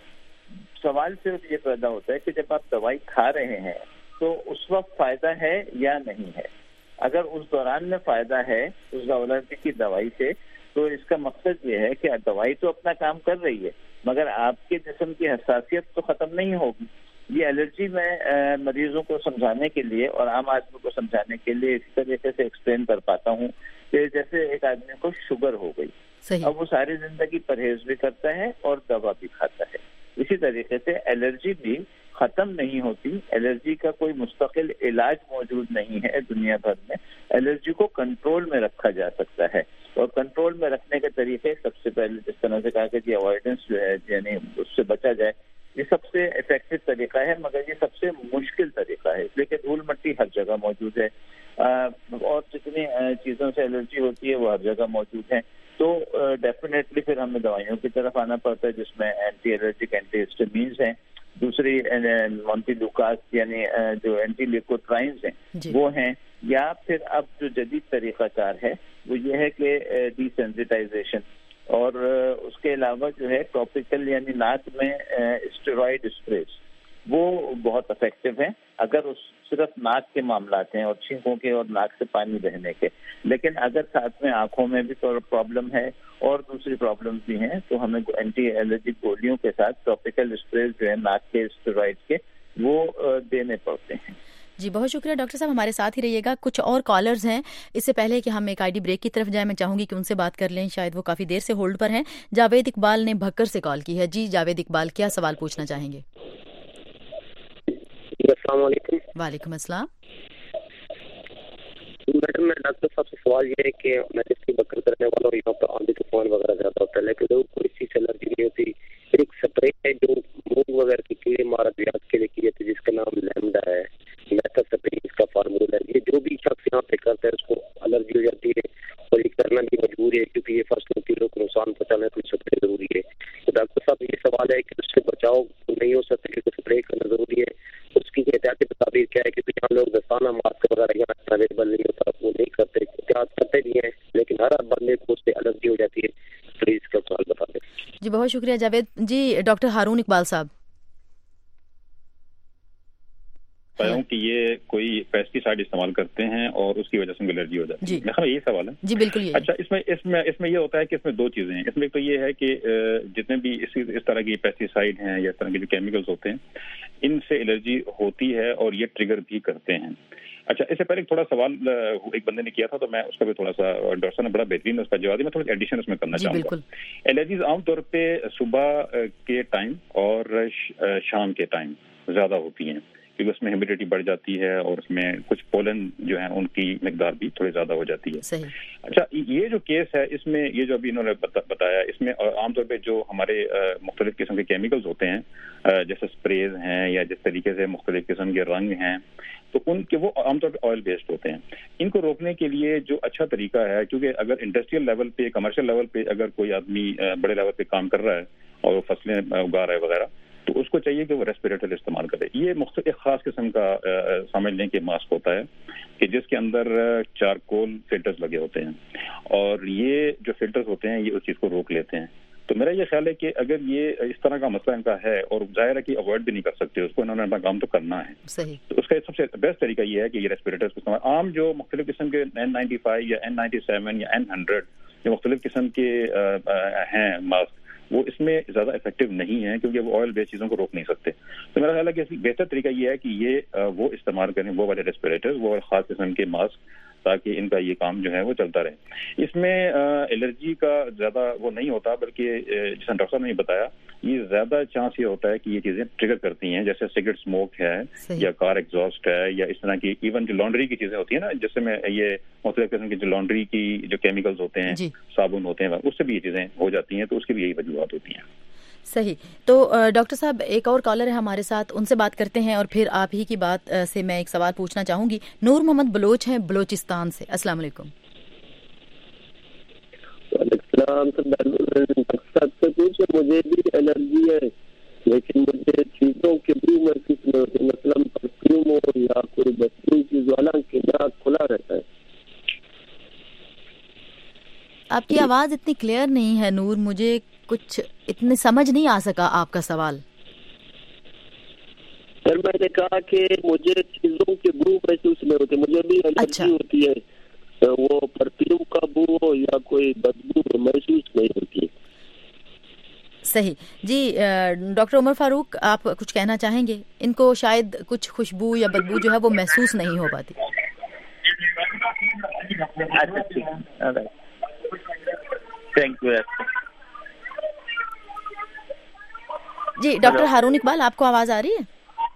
سوال صرف یہ پیدا ہوتا ہے کہ جب آپ دوائی کھا رہے ہیں تو اس وقت فائدہ ہے یا نہیں ہے. اگر اس دوران میں فائدہ ہے اس الرجی کی دوائی سے تو اس کا مقصد یہ ہے کہ دوائی تو اپنا کام کر رہی ہے مگر آپ کے جسم کی حساسیت تو ختم نہیں ہوگی. یہ الرجی میں مریضوں کو سمجھانے کے لیے اور عام آدمی کو سمجھانے کے لیے اسی طریقے سے ایکسپلین کر پاتا ہوں کہ جیسے ایک آدمی کو شوگر ہو گئی, اب وہ ساری زندگی پرہیز بھی کرتا ہے اور دوا بھی کھاتا ہے. اسی طریقے سے الرجی بھی ختم نہیں ہوتی, الرجی کا کوئی مستقل علاج موجود نہیں ہے دنیا بھر میں. الرجی کو کنٹرول میں رکھا جا سکتا ہے اور کنٹرول میں رکھنے کے طریقے سب سے پہلے جس طرح سے کہا کہ اوائڈنس جو ہے یعنی اس سے بچا جائے, یہ سب سے افیکٹو طریقہ ہے مگر یہ سب سے مشکل طریقہ ہے, اس لیے کہ دھول مٹی ہر جگہ موجود ہے اور جتنی چیزوں سے الرجی ہوتی ہے وہ ہر جگہ موجود ہے. تو ڈیفینیٹلی پھر ہمیں دوائیوں کی طرف آنا پڑتا ہے جس میں اینٹی الرجک اینٹی ہسٹامینز ہیں, دوسری مونٹی لوکاس یعنی جو اینٹی لیکوٹرائنز ہیں وہ ہیں, یا پھر اب جو جدید طریقہ کار ہے وہ یہ ہے کہ ڈی سینسٹائزیشن, اور اس کے علاوہ جو ہے ٹاپیکل یعنی ناک میں اسٹیرائڈ اسپریز وہ بہت افیکٹو ہیں اگر اس صرف ناک کے معاملات ہیں اور چھینکوں کے اور ناک سے پانی بہنے کے. لیکن اگر ساتھ میں آنکھوں میں بھی پرابلم ہے اور دوسری پرابلم بھی ہیں تو ہمیں اینٹی الرجک گولیوں کے ساتھ ٹاپیکل اسپریز جو ہے ناک کے اسٹیرائڈ کے وہ دینے پڑتے ہیں. جی بہت شکریہ ڈاکٹر صاحب, ہمارے ساتھ ہی رہیے گا. کچھ اور کالرز ہیں, اس سے پہلے کہ ہم ایک آئی ڈی بریک کی طرف جائیں میں چاہوں گی کہ ان سے بات کر لیں, شاید وہ کافی دیر سے ہولڈ پر ہیں. جاوید اقبال نے بھکر سے کال کی ہے. جی جاوید اقبال, کیا سوال پوچھنا چاہیں گے؟ السلام علیکم. وعلیکم السلام. میڈم میں ڈاکٹر صاحب سے سوال یہ ہے کہ میں جس کی بکر کرنے والا ہوں یہاں پہ آندھی طوفان وغیرہ زیادہ ہوتا ہے لیکن کوئی چیز سے الرجی نہیں ہوتی. ایک سپرے ہے جو مونگ وغیرہ کی کیڑے مار ادویات کے لیے کی جاتی ہے جس کا نام لیمڈا ہے, میتھا سپرے اس کا فارمولا ہے. یہ جو بھی شخص یہاں پہ کرتا ہے اس کو الرجی ہو جاتی ہے اور یہ کرنا بھی مجبوری ہے کیونکہ یہ فصلوں کی لوگ نقصان پہنچانا ہے تو سپرے ضروری ہے. تو ڈاکٹر صاحب یہ سوال ہے کہ اس سے بچاؤ نہیں ہو سکتا کیونکہ سپرے کرنا ضروری ہے. اس کی احتیاطی تدابیر کیا ہے کہ یہاں لوگ دستانہ ماسک وغیرہ یہاں اویلیبل نہیں ہوتا, وہ نہیں کرتے, احتیاط کرتے بھی ہیں لیکن ہر بندے کو اس سے الرجی ہو جاتی ہے. پلیز کا سوال بتا دیں. جی بہت شکریہ جاوید. جی ڈاکٹر ہارون اقبال صاحب. ہوں کہ یہ کوئی پیسٹی سائڈ استعمال کرتے ہیں اور اس کی وجہ سے الرجی ہو جاتی ہے. میرا یہی سوال ہے. جی بالکل. اچھا اس میں یہ ہوتا ہے کہ اس میں دو چیزیں ہیں. اس میں تو یہ ہے کہ جتنے بھی اس طرح کی پیسٹی سائڈ ہیں یا اس طرح کے جو کیمیکلز ہوتے ہیں ان سے الرجی ہوتی ہے اور یہ ٹریگر بھی کرتے ہیں. اچھا اس سے پہلے تھوڑا سوال ایک بندے نے کیا تھا تو میں اس کا بھی تھوڑا سا ڈاکٹر صاحب نے بڑا بہترین اس کا جواب دیا, میں تھوڑا ایڈیشن اس میں کرنا چاہوں گا. الرجیز عام طور پہ صبح کے ٹائم اور شام کے ٹائم زیادہ ہوتی ہیں کیونکہ اس میں ہیومیڈیٹی بڑھ جاتی ہے اور اس میں کچھ پولن جو ہیں ان کی مقدار بھی تھوڑی زیادہ ہو جاتی ہے. اچھا یہ جو کیس ہے اس میں یہ جو ابھی انہوں نے بتایا اس میں عام طور پہ جو ہمارے مختلف قسم کے کیمیکلز ہوتے ہیں جیسے اسپریز ہیں یا جس طریقے سے مختلف قسم کے رنگ ہیں تو ان کے وہ عام طور پہ آئل بیسڈ ہوتے ہیں. ان کو روکنے کے لیے جو اچھا طریقہ ہے کیونکہ اگر انڈسٹریل لیول پہ کمرشل لیول پہ اگر کوئی آدمی بڑے لیول پہ کام کر رہا ہے اور وہ فصلیں اگا رہا ہے وغیرہ تو اس کو چاہیے کہ وہ ریسپیریٹر استعمال کرے. یہ مختلف خاص قسم کا سمجھ لیں کہ ماسک ہوتا ہے کہ جس کے اندر چارکول فلٹرز لگے ہوتے ہیں اور یہ جو فلٹرز ہوتے ہیں یہ اس چیز کو روک لیتے ہیں. تو میرا یہ خیال ہے کہ اگر یہ اس طرح کا مسئلہ ان کا ہے اور ظاہر ہے کہ اوائڈ بھی نہیں کر سکتے اس کو, انہوں نے اپنا کام تو کرنا ہے, تو اس کا سب سے بیسٹ طریقہ یہ ہے کہ یہ ریسپیریٹرز کو استعمال. عام جو مختلف قسم کے N95 یا N97 یا N100 جو مختلف قسم کے ہیں ماسک وہ اس میں زیادہ افیکٹو نہیں ہے کیونکہ وہ آئل بیس چیزوں کو روک نہیں سکتے. تو میرا خیال ہے کہ بہتر طریقہ یہ ہے کہ یہ وہ استعمال کریں وہ والے ریسپیریٹر وہ خاص قسم کے ماسک تاکہ ان کا یہ کام جو ہے وہ چلتا رہے. اس میں الرجی کا زیادہ وہ نہیں ہوتا بلکہ جس ڈاکٹر صاحب نے بتایا یہ زیادہ چانس یہ ہوتا ہے کہ یہ چیزیں ٹریگر کرتی ہیں جیسے سگریٹ اسموک ہے یا کار ایگزاسٹ ہے یا اس طرح کی ایون جو لانڈری کی چیزیں ہوتی ہیں نا جس میں یہ مختلف قسم کی جو لانڈری کی جو کیمیکلز ہوتے ہیں صابن ہوتے ہیں اس سے بھی یہ چیزیں ہو جاتی ہیں تو اس کی بھی یہی وجوہات ہوتی ہیں. صحیح. تو ڈاکٹر صاحب ایک اور کالر ہے ہمارے ساتھ, ان سے بات کرتے ہیں اور پھر آپ ہی کی بات سے میں ایک سوال پوچھنا چاہوں گی. نور محمد بلوچ ہیں بلوچستان سے. السلام علیکم. مجھے بھی الرجی ہے لیکن مجھے چیزوں کے بھی محسوس نہیں ہوتی, مثلاً پرفیوم ہو یا کوئی بچوں کی جوالا کے ناک کھلا رہتا ہے. آپ کی آواز اتنی کلیئر نہیں ہے نور, مجھے کچھ اتنے سمجھ نہیں آ سکا آپ کا سوال. سر میں نے کہا کہ مجھے چیزوں मुंह के बू महसूस नहीं होती, मुझे भी एलर्जी होती है, वो परफ्यूम का बू हो या कोई बदबू महसूस नहीं होती। सही जी। डॉक्टर उमर फारूक, आप कुछ कहना चाहेंगे? इनको शायद कुछ खुशबू या बदबू जो है वो महसूस नहीं हो पाती। थैंक यू जी। डॉक्टर हारून इकबाल, आपको आवाज आ रही है?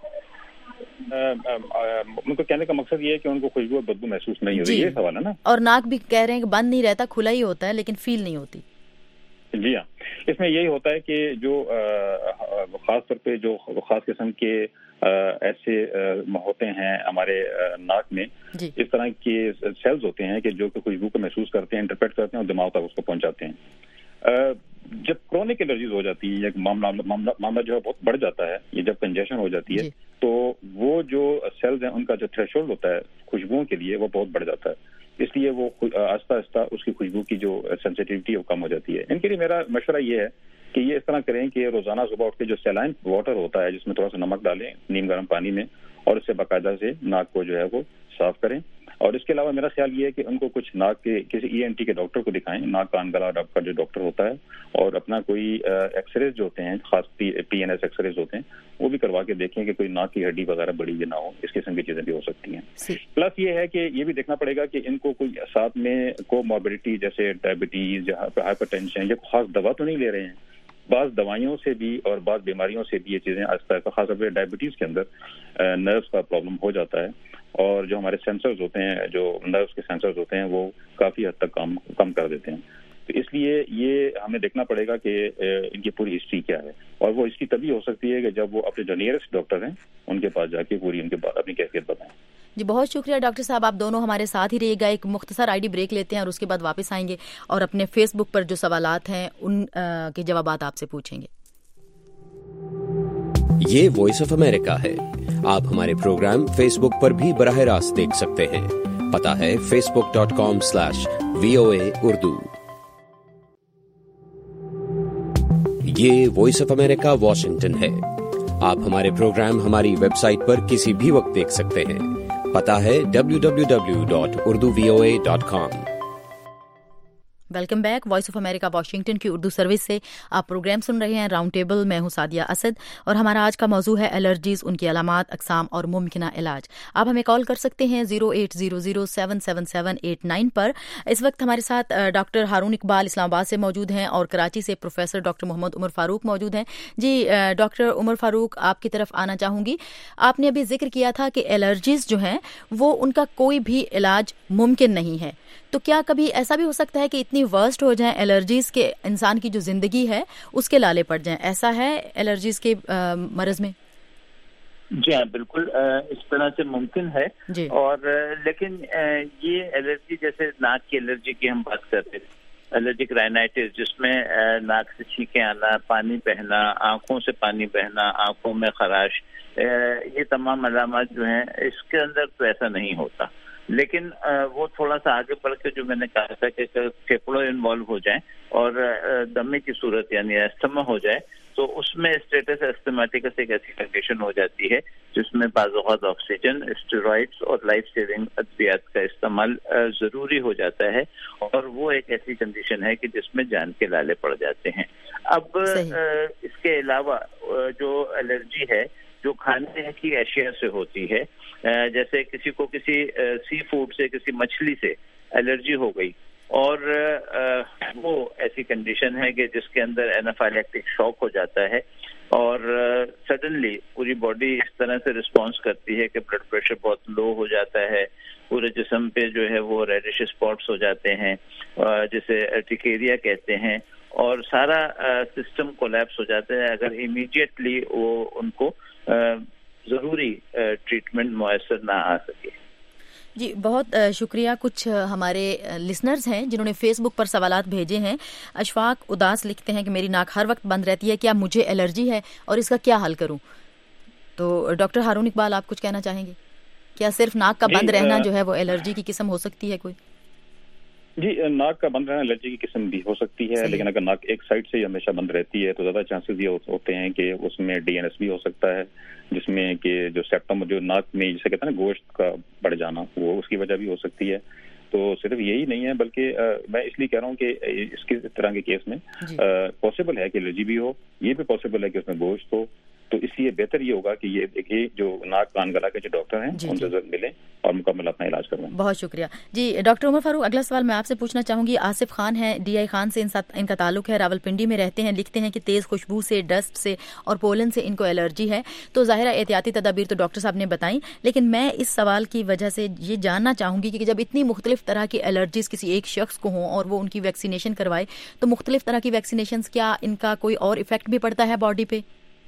उनको कहने का मकसद ये है कि उनको खुशबू और बदबू महसूस नहीं होती, ये सवाल है ना। और नाक भी कह रहे हैं कि बंद नहीं रहता, खुला ही होता है, लेकिन फील नहीं होती। जी हाँ, इसमें यही होता है कि जो खास तौर पे जो खास किस्म के ऐसे होते हैं हमारे नाक में, इस तरह के सेल्स होते हैं कि जो कि खुशबू को महसूस करते हैं, इंटरप्रेट करते हैं और दिमाग तक उसको पहुंचाते हैं। जब क्रोनिक एलर्जीज हो जाती है, मामला जो है बहुत बढ़ जाता है, ये जब कंजेशन हो जाती है तो वो जो सेल्स हैं उनका जो थ्रेशोल्ड होता है खुशबुओं के लिए वो बहुत बढ़ जाता है, इसलिए वो आस्ता आस्ता उसकी खुशबू की जो सेंसिटिविटी वो कम हो जाती है। इनके लिए मेरा मशवरा ये है कि ये इस तरह करें कि रोजाना सुबह उठ के जो सैलाइन वाटर होता है जिसमें थोड़ा सा नमक डालें नीम गर्म पानी में और उससे बाकायदा से नाक को जो है वो साफ करें। और इसके अलावा मेरा ख्याल ये है कि उनको कुछ नाक के किसी ENT के डॉक्टर को दिखाएं, नाक कान गला का जो डॉक्टर होता है, और अपना कोई एक्सरेज जो होते हैं, खास PNS एक्सरेज होते हैं, वो भी करवा के देखें कि कोई नाक की हड्डी वगैरह बड़ी ना हो। इस किस्म की चीजें भी हो सकती हैं। प्लस ये है कि ये भी देखना पड़ेगा कि इनको कोई साथ में कोमॉर्बिडिटी जैसे डायबिटीज या हाइपरटेंशन या खास दवा तो नहीं ले रहे हैं। बाज़ दवाइयों से भी और बाज़ बीमारियों से भी ये चीजें आस्ता आस्ता, खासतौर पर डायबिटीज के अंदर नर्व्स का प्रॉब्लम हो जाता है और जो हमारे सेंसर्स होते हैं, जो नर्व्स के सेंसर्स होते हैं, वो काफी हद तक कम कर देते हैं। तो इसलिए ये हमें देखना पड़ेगा कि इनकी पूरी हिस्ट्री क्या है, और वो हिस्ट्री तभी हो सकती है कि जब वो अपने जो नियरेस्ट डॉक्टर हैं उनके पास जाके पूरी उनके अपनी कैफियत बताएं। जी बहुत शुक्रिया डॉक्टर साहब, आप दोनों हमारे साथ ही रहिएगा। एक मुख्तसर आईडी ब्रेक लेते हैं और उसके बाद वापस आएंगे और अपने फेसबुक पर जो सवालात हैं उन के जवाबात आपसे पूछेंगे। ये वॉइस ऑफ अमेरिका है। आप हमारे प्रोग्राम फेसबुक पर भी बराह रास्त देख सकते हैं। पता है facebook.com/VOA उर्दू। ये वॉइस ऑफ अमेरिका वॉशिंगटन है। आप हमारे प्रोग्राम हमारी वेबसाइट पर किसी भी वक्त देख सकते हैं। पता है www.urduvoa.com। Welcome back. Voice of America Washington की उर्दू सर्विस से आप प्रोग्राम सुन रहे हैं राउंड टेबल। मैं हूं सादिया असद और हमारा आज का मौजू है एलर्जीज, उनकी अलामात, अकसाम और मुमकिना इलाज। आप हमें कॉल कर सकते हैं 0800-777-89 पर। इस वक्त हमारे साथ डॉक्टर हारून इकबाल इस्लामाबाद से मौजूद हैं और कराची से प्रोफेसर डॉक्टर मोहम्मद उमर फारूक मौजूद हैं। जी डॉक्टर उमर फारूक, आपकी तरफ आना चाहूंगी। आपने अभी जिक्र किया था कि एलर्जीज जो हैं वो उनका कोई भी इलाज मुमकिन नहीं है, तो क्या कभी ऐसा भी हो सकता है कि इतनी वर्स्ट हो जाए एलर्जीज के इंसान की जो जिंदगी है उसके लाले पड़ जाए? ऐसा है एलर्जीज के मरज में? जी हाँ, बिल्कुल इस तरह से मुमकिन है। और लेकिन ये एलर्जी, जैसे नाक की एलर्जी की हम बात करते थे, एलर्जिक राइनाइटिस, जिसमें नाक से छींकें आना, पानी बहना, आंखों से पानी बहना, आंखों में खराश, ये तमाम अलामत जो हैं, इसके अंदर तो ऐसा नहीं होता। लेकिन वो थोड़ा सा आगे बढ़ के जो मैंने कहा था कि फेफड़े इन्वॉल्व हो जाएं और दमे की सूरत यानी अस्थमा हो जाए, तो उसमें स्टेटस एस्थमेटिकस एक ऐसी कंडीशन हो जाती है जिसमें बाज़-औक़ात ऑक्सीजन, स्टेरॉइड्स और लाइफ सेविंग अद्वियात का इस्तेमाल जरूरी हो जाता है, और वो एक ऐसी कंडीशन है कि जिसमें जान के लाले पड़ जाते हैं। अब इसके अलावा जो एलर्जी है जो खाने की अशिया से होती है, जैसे किसी को किसी सी फूड से, किसी मछली से एलर्जी हो गई, और वो ऐसी कंडीशन है कि जिसके अंदर एनाफाइलैक्टिक शॉक हो जाता है और सडनली पूरी बॉडी इस तरह से रिस्पॉन्स करती है कि ब्लड प्रेशर बहुत लो हो जाता है, पूरे जिस्म पे जो है वो रेडिश स्पॉट्स हो जाते हैं जिसे अर्टिकेरिया कहते हैं, और सारा सिस्टम कोलैप्स हो जाता है अगर इमीडिएटली वो उनको जरूरी ट्रीटमेंट मुयसर ना आ सके। जी बहुत शुक्रिया। कुछ हमारे लिसनर्स हैं जिन्होंने फेसबुक पर सवालात भेजे हैं। अशफाक उदास लिखते हैं कि मेरी नाक हर वक्त बंद रहती है, क्या मुझे एलर्जी है और इसका क्या हल करूं? तो डॉक्टर हारून इकबाल, आप कुछ कहना चाहेंगे? क्या सिर्फ नाक का बंद रहना जो है वो एलर्जी की किस्म हो सकती है कोई? جی ناک کا بند رہنا الرجی کی قسم بھی ہو سکتی ہے, لیکن اگر ناک ایک سائڈ سے ہمیشہ بند رہتی ہے تو زیادہ چانسز یہ ہوتے ہیں کہ اس میں DNS بھی ہو سکتا ہے, جس میں کہ جو سیپٹم جو ناک میں جسے کہتے ہیں نا گوشت کا بڑھ جانا, وہ اس کی وجہ بھی ہو سکتی ہے. تو صرف یہی نہیں ہے بلکہ میں اس لیے کہہ رہا ہوں کہ اس کی طرح کے کیس میں پاسبل ہے کہ الرجی بھی ہو, یہ بھی پاسبل ہے کہ اس میں گوشت ہو. تو اس لیے بہتر یہ ہوگا کہ یہ جو ناک کان گلا کے جو ڈاکٹر ہیں ان سے ملیں اور مکمل اپنا علاج کروائیں. بہت شکریہ جی ڈاکٹر عمر فاروق. اگلا سوال میں آپ سے پوچھنا چاہوں گی. آصف خان ہے, DI خان سے ان کا تعلق ہے, راولپنڈی میں رہتے ہیں. لکھتے ہیں کہ تیز خوشبو سے, ڈسٹ سے اور پولن سے ان کو الرجی ہے. تو ظاہرہ احتیاطی تدابیر تو ڈاکٹر صاحب نے بتائیں, لیکن میں اس سوال کی وجہ سے یہ جاننا چاہوں گی کہ جب اتنی مختلف طرح کی الرجیز کسی ایک شخص کو ہوں اور وہ ان کی ویکسینیشن کروائے, تو مختلف طرح کی ویکسینیشنز کیا ان کا کوئی اور ایفیکٹ بھی پڑتا ہے باڈی پہ؟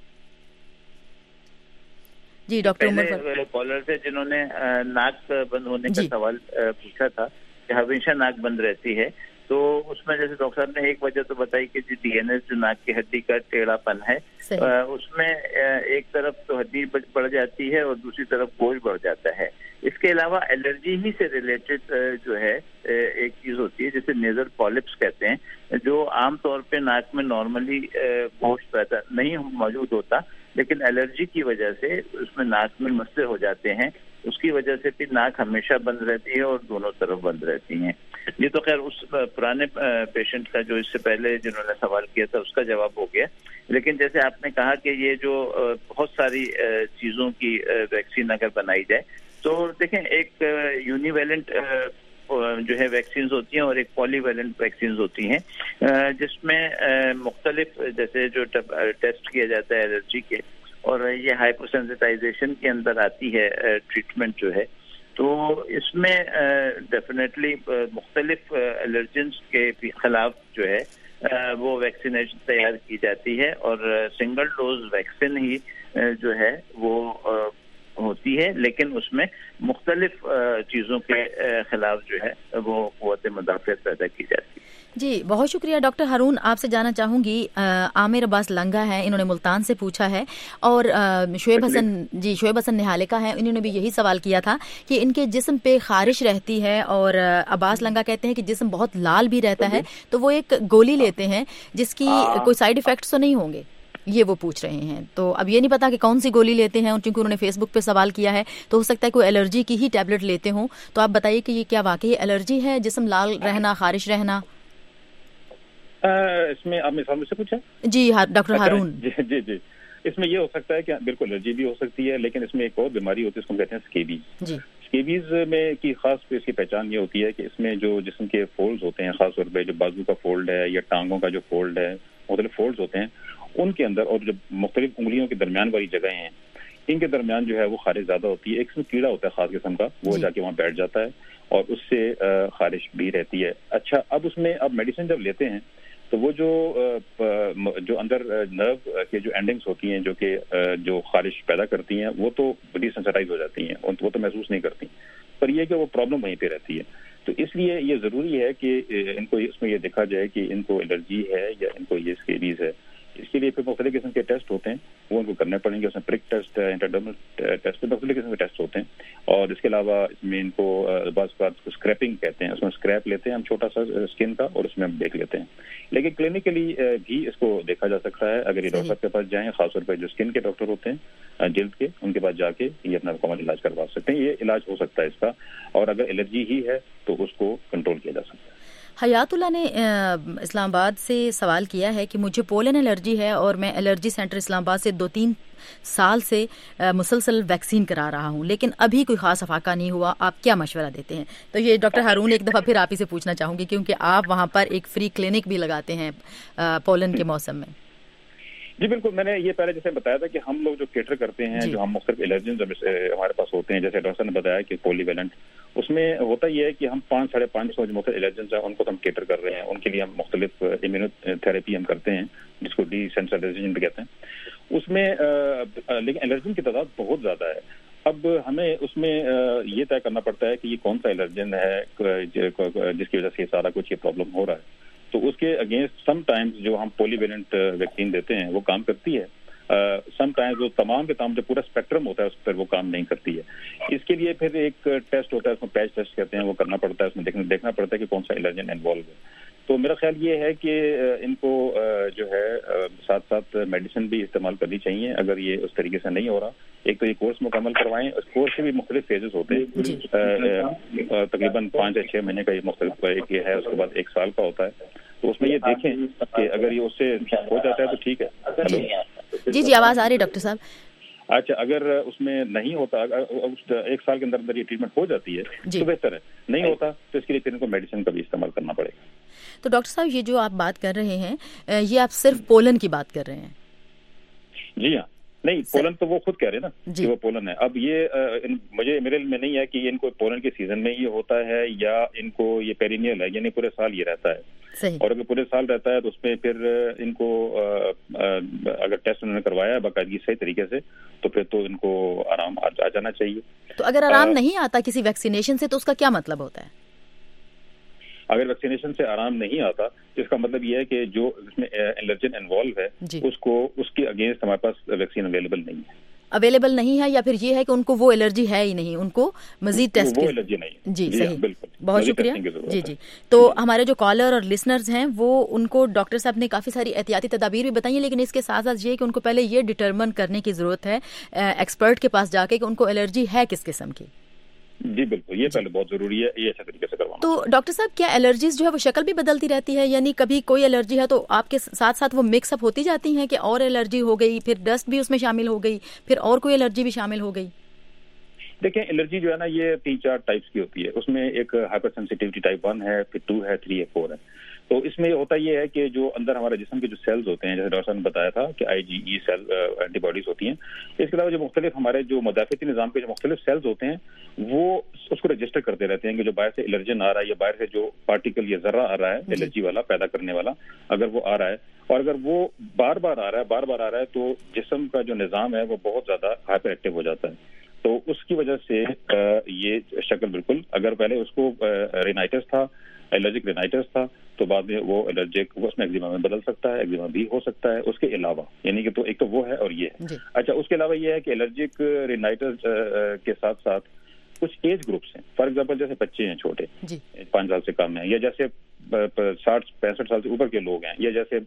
جی ڈاکٹر عمر کالر سے جنہوں نے ناک بند ہونے کا سوال پوچھا تھا کہ ہمیشہ ناک بند رہتی ہے, تو اس میں جیسے ڈاکٹر صاحب نے ایک وجہ تو بتائی کہ DNS جو ناک کی ہڈی کا ٹیڑھا پن ہے, اس میں ایک طرف تو ہڈی بڑھ جاتی ہے اور دوسری طرف گوشت بڑھ جاتا ہے. اس کے علاوہ الرجی ہی سے ریلیٹڈ جو ہے ایک چیز ہوتی ہے جسے نیزل پالیپس کہتے ہیں, جو عام طور پہ ناک میں نارملی گوشت پیدا نہیں موجود ہوتا, لیکن الرجی کی وجہ سے اس میں ناک میں مسئلے ہو جاتے ہیں. اس کی وجہ سے پھر ناک ہمیشہ بند رہتی ہے اور دونوں طرف بند رہتی ہیں. یہ تو خیر اس پرانے پیشنٹ کا جو اس سے پہلے جنہوں نے سوال کیا تھا اس کا جواب ہو گیا. لیکن جیسے آپ نے کہا کہ یہ جو بہت ساری چیزوں کی ویکسین اگر بنائی جائے تو دیکھیں ایک یونی ویلنٹ جو ہے ویکسینز ہوتی ہیں اور ایک پولی ویلنٹ ویکسینز ہوتی ہیں, جس میں مختلف جیسے جو ٹیسٹ کیا جاتا ہے الرجی کے, اور یہ ہائپو سینسٹائزیشن کے اندر آتی ہے ٹریٹمنٹ جو ہے. تو اس میں ڈیفینیٹلی مختلف الرجنس کے خلاف جو ہے وہ ویکسینیشن تیار کی جاتی ہے, اور سنگل ڈوز ویکسین ہی جو ہے وہ ہوتی ہے, لیکن اس میں مختلف چیزوں کے خلاف جو ہے وہ قوت مدافعت پیدا کی جاتی ہے. جی بہت شکریہ ڈاکٹر ہارون. آپ سے جاننا چاہوں گی, عامر عباس لنگا ہیں, انہوں نے ملتان سے پوچھا ہے, اور شعیب حسن نہالے کا ہے, انہوں نے بھی یہی سوال کیا تھا کہ ان کے جسم پہ خارش رہتی ہے, اور عباس لنگا کہتے ہیں کہ جسم بہت لال بھی رہتا ہے, تو وہ ایک گولی لیتے ہیں جس کی کوئی سائیڈ ایفیکٹس تو نہیں ہوں گے, یہ وہ پوچھ رہے ہیں. تو اب یہ نہیں پتا کہ کون سی گولی لیتے ہیں, چونکہ انہوں نے فیس بک پہ سوال کیا ہے, تو ہو سکتا ہے کوئی الرجی کی ہی ٹیبلٹ لیتے ہوں. تو آپ بتائیے کہ یہ کیا واقعی الرجی ہے, جسم لال رہنا, خارش رہنا؟ اس میں آپ نے سامنے سے پوچھا؟ جی ڈاکٹر ہارون. جی اس میں یہ ہو سکتا ہے کہ بالکل الرجی بھی ہو سکتی ہے, لیکن اس میں ایک اور بیماری ہوتی ہے, اس کو کہتے ہیں اسکیبیز. اسکیبیز میں کی خاص اس کی پہچان یہ ہوتی ہے کہ اس میں جو جسم کے فولڈز ہوتے ہیں, خاص طور پہ جو بازو کا فولڈ ہے یا ٹانگوں کا جو فولڈ ہے, مختلف فولڈز ہوتے ہیں ان کے اندر, اور جو مختلف انگلیوں کے درمیان والی جگہیں ہیں ان کے درمیان جو ہے وہ خارش زیادہ ہوتی ہے. ایک اس میں کیڑا ہوتا ہے خاص قسم کا, وہ جا کے وہاں بیٹھ جاتا ہے اور اس سے خارش بھی رہتی ہے. اچھا, اب اس میں اب میڈیسن جب لیتے ہیں تو وہ جو اندر نرو کے جو اینڈنگز ہوتی ہیں جو کہ جو خارش پیدا کرتی ہیں وہ تو ڈی سینسٹائز ہو جاتی ہیں, وہ تو محسوس نہیں کرتی, پر یہ کہ وہ پرابلم وہیں پہ رہتی ہے. تو اس لیے یہ ضروری ہے کہ ان کو اس میں یہ دیکھا جائے کہ ان کو الرجی ہے یا ان کو یہ اسکیبیز ہے. اس کے لیے پھر مختلف قسم کے ٹیسٹ ہوتے ہیں, وہ ان کو کرنے پڑیں گے. اس میں پرک ٹیسٹ ہے, انٹرڈرمل ٹیسٹ, مختلف قسم کے ٹیسٹ ہوتے ہیں. اور اس کے علاوہ اس میں ان کو بعض بات اسکریپنگ کہتے ہیں, اس میں اسکریپ لیتے ہیں ہم چھوٹا سا اسکن کا, اور اس میں ہم دیکھ لیتے ہیں. لیکن کلینکلی بھی اس کو دیکھا جا سکتا ہے. اگر یہ ڈاکٹر صاحب کے پاس جائیں, خاص طور پہ جو اسکن کے ڈاکٹر ہوتے ہیں جلد کے, ان کے پاس جا کے یہ اپنا مکمل علاج کروا سکتے ہیں. یہ علاج ہو سکتا ہے اس کا, اور اگر الرجی ہی ہے تو اس کو کنٹرول کیا جا سکتا ہے. حیات اللہ نے اسلام آباد سے سوال کیا ہے کہ مجھے پولن الرجی ہے اور میں الرجی سینٹر اسلام آباد سے 2-3 سال سے مسلسل ویکسین کرا رہا ہوں, لیکن ابھی کوئی خاص افاقہ نہیں ہوا, آپ کیا مشورہ دیتے ہیں؟ تو یہ ڈاکٹر ہارون ایک دفعہ پھر آپ ہی سے پوچھنا چاہوں گی, کیونکہ آپ وہاں پر ایک فری کلینک بھی لگاتے ہیں پولن کے موسم میں. جی بالکل, میں نے یہ پہلے جیسے بتایا تھا کہ ہم لوگ جو کیٹر کرتے ہیں, جو ہم مختلف الرجنز ہمارے پاس ہوتے ہیں, جیسے ڈاکٹر نے بتایا کہ پولی ویلنٹ, اس میں ہوتا یہ ہے کہ ہم 500-550 جو مختلف الرجنز ہیں ان کو ہم کیٹر کر رہے ہیں. ان کے لیے ہم مختلف امیونو تھراپی ہم کرتے ہیں جس کو ڈی سینسٹائزیشن بھی کہتے ہیں. اس میں لیکن الرجن کی تعداد بہت زیادہ ہے. اب ہمیں اس میں یہ طے کرنا پڑتا ہے کہ یہ کون سا الرجن ہے جس کی وجہ سے یہ سارا کچھ یہ پرابلم ہو رہا ہے. تو اس کے اگینسٹ سم ٹائمز جو ہم پولی ویلنٹ ویکسین دیتے ہیں وہ کام کرتی ہے, سم ٹائمز وہ تمام کے تمام جو پورا اسپیکٹرم ہوتا ہے اس پر وہ کام نہیں کرتی ہے. اس کے لیے پھر ایک ٹیسٹ ہوتا ہے, اس میں پیچ ٹیسٹ کہتے ہیں, وہ کرنا پڑتا ہے, اس میں دیکھنا پڑتا ہے کہ کون سا الرجن انوالو ہے. تو میرا خیال یہ ہے کہ ان کو جو ہے ساتھ ساتھ میڈیسن بھی استعمال کرنی چاہیے اگر یہ اس طریقے سے نہیں ہو رہا. ایک تو یہ کورس مکمل کروائیں, اس کورس کے بھی مختلف فیزز ہوتے ہیں, تقریباً 5 یا 6 مہینے کا یہ مختلف ایک یہ ہے, اس کے بعد 1 سال کا ہوتا ہے. تو اس میں یہ دیکھیں کہ اگر یہ اس سے ہو جاتا ہے تو ٹھیک ہے. جی آواز آ رہی ہے ڈاکٹر صاحب. اچھا, اگر اس میں نہیں ہوتا, 1 سال کے اندر یہ ٹریٹمنٹ ہو جاتی ہے تو بہتر ہے, نہیں ہوتا تو اس کے لیے پھر ان کو میڈیسن کا بھی استعمال کرنا پڑے گا. تو ڈاکٹر صاحب یہ جو آپ بات کر رہے ہیں یہ آپ صرف پولن کی بات کر رہے ہیں؟ جی ہاں, نہیں پولن تو وہ خود کہہ رہے ہیں نا کہ وہ پولن ہے. اب یہ میرے علم میں نہیں ہے کہ ان کو پولن کے سیزن میں یہ ہوتا ہے یا ان کو یہ پیرینیل ہے, یعنی پورے سال یہ رہتا ہے. اور اگر پورے سال رہتا ہے تو اس میں پھر ان کو اگر ٹیسٹ انہوں نے کروایا ہے باقاعدگی صحیح طریقے سے تو پھر تو ان کو آرام آ جانا چاہیے. تو اگر آرام نہیں آتا کسی ویکسینیشن سے تو اس کا کیا مطلب ہوتا ہے؟ اگر ویکسینیشن سے آرام نہیں آتا تو اس کا مطلب یہ ہے کہ جو اس میں الرجن انوالو ہے اس کے اگینسٹ ہمارے پاس ویکسین اویلیبل نہیں ہے, یا پھر یہ ہے کہ ان کو وہ الرجی ہے ہی نہیں, ان کو مزید ٹیسٹ وہ الرجی نہیں. جی صحیح, بالکل, بہت شکریہ. جی تو ہمارے جو کالر اور لسنرز ہیں وہ ان کو ڈاکٹر صاحب نے کافی ساری احتیاطی تدابیر بھی بتائی ہیں, لیکن اس کے ساتھ ساتھ یہ کہ ان کو پہلے یہ ڈٹرمن کرنے کی ضرورت ہے ایکسپرٹ کے پاس جا کے کہ ان کو الرجی ہے کس قسم کی. جی بالکل, یہ پہلے بہت ضروری ہے, یہ اچھے طریقے سے کروانا. تو ڈاکٹر صاحب کیا الرجیز جو ہے وہ شکل بھی بدلتی رہتی ہے, یعنی کبھی کوئی الرجی ہے تو آپ کے ساتھ ساتھ وہ مکس اپ ہوتی جاتی ہیں کہ اور الرجی ہو گئی, پھر ڈسٹ بھی اس میں شامل ہو گئی, پھر اور کوئی الرجی بھی شامل ہو گئی؟ دیکھیں الرجی جو ہے نا یہ 3-4 ٹائپس کی ہوتی ہے. اس میں ایک ہائپر سینسٹیوٹی ٹائپ 1 ہے, پھر 2 ہے, 3 ہے, 4 ہے. تو اس میں ہوتا یہ ہے کہ جو اندر ہمارے جسم کے جو سیلز ہوتے ہیں, جیسے ڈاکٹر صاحب نے بتایا تھا کہ IgE سیل اینٹی باڈیز ہوتی ہیں. اس کے علاوہ جو مختلف ہمارے جو مدافعتی نظام کے جو مختلف سیلز ہوتے ہیں وہ اس کو رجسٹر کرتے رہتے ہیں کہ جو باہر سے الرجن آ رہا ہے یا باہر سے جو پارٹیکل یا ذرہ آ رہا ہے الرجی والا پیدا کرنے والا, اگر وہ آ رہا ہے اور اگر وہ بار بار آ رہا ہے تو جسم کا جو نظام ہے وہ بہت زیادہ ہائپر ایکٹیو ہو جاتا ہے. تو اس کی وجہ سے یہ شکل بالکل, اگر پہلے اس کو رینائٹس تھا, الرجک رینائٹس تھا, تو بعد میں وہ الرجک اس میں ایگزیما میں بدل سکتا ہے, ایگزیما بھی ہو سکتا ہے. اس کے علاوہ یعنی کہ تو ایک تو وہ ہے اور یہ ہے. اچھا, اس کے علاوہ یہ ہے کہ الرجک رینائٹس کے ساتھ ساتھ کچھ ایج گروپس ہیں. فار ایگزامپل جیسے بچے ہیں چھوٹے, 5 سال سے کم ہیں, یا جیسے 60-65 سال سے اوپر کے لوگ ہیں, یا جیسے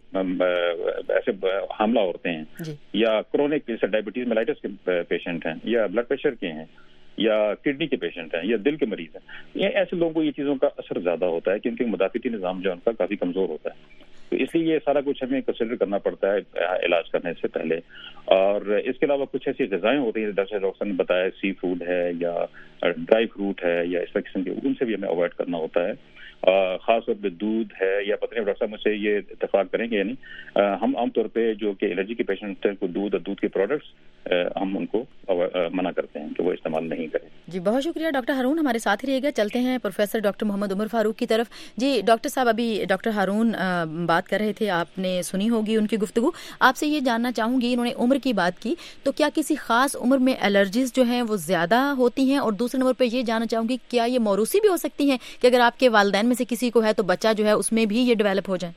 ایسے حاملہ عورتیں ہیں, یا کرونک جیسے ڈائبٹیز میلائٹس کے پیشنٹ ہیں, یا بلڈ پریشر کے ہیں, یا کڈنی کے پیشنٹ ہیں, یا دل کے مریض ہیں. یہ ایسے لوگوں کو یہ چیزوں کا اثر زیادہ ہوتا ہے کیونکہ مدافعتی نظام جو ہے ان کا کافی کمزور ہوتا ہے. تو اس لیے یہ سارا کچھ ہمیں کنسیڈر کرنا پڑتا ہے علاج کرنے سے پہلے. اور اس کے علاوہ کچھ ایسی غذائیں ہوتی ہیں جیسے ڈاکٹر نے بتایا سی فوڈ ہے یا ڈرائی فروٹ ہے یا اس قسم کے, ان سے بھی ہمیں اوائڈ کرنا ہوتا ہے. خاص طور پہ دودھ ہے یا پتہ نہیں ڈاکٹر صاحب مجھ سے یہ اتفاق کریں گے یعنی ہم عام طور پہ جو کہ الرجی کے پیشنٹ ہیں کو دودھ اور دودھ کے پروڈکٹس ہم ان کو منع کرتے ہیں کہ وہ استعمال نہیں کریں. جی بہت شکریہ ڈاکٹر ہارون, ہمارے ساتھ ہی رہے گا. چلتے ہیں پروفیسر ڈاکٹر محمد عمر فاروق کی طرف. جی ڈاکٹر صاحب, ابھی ڈاکٹر ہارون بات کر رہے تھے, آپ نے سنی ہوگی ان کی گفتگو. آپ سے یہ جاننا چاہوں گی, انہوں نے عمر کی بات کی, تو کیا کسی خاص عمر میں الرجیز جو ہیں وہ زیادہ ہوتی ہیں؟ اور دوسرے نمبر پہ یہ جاننا چاہوں گی کیا یہ موروثی بھی ہو سکتی ہیں کہ اگر آپ کے والدین میں سے کسی کو ہے تو بچہ جو ہے اس میں بھی یہ ڈیولپ ہو جائے؟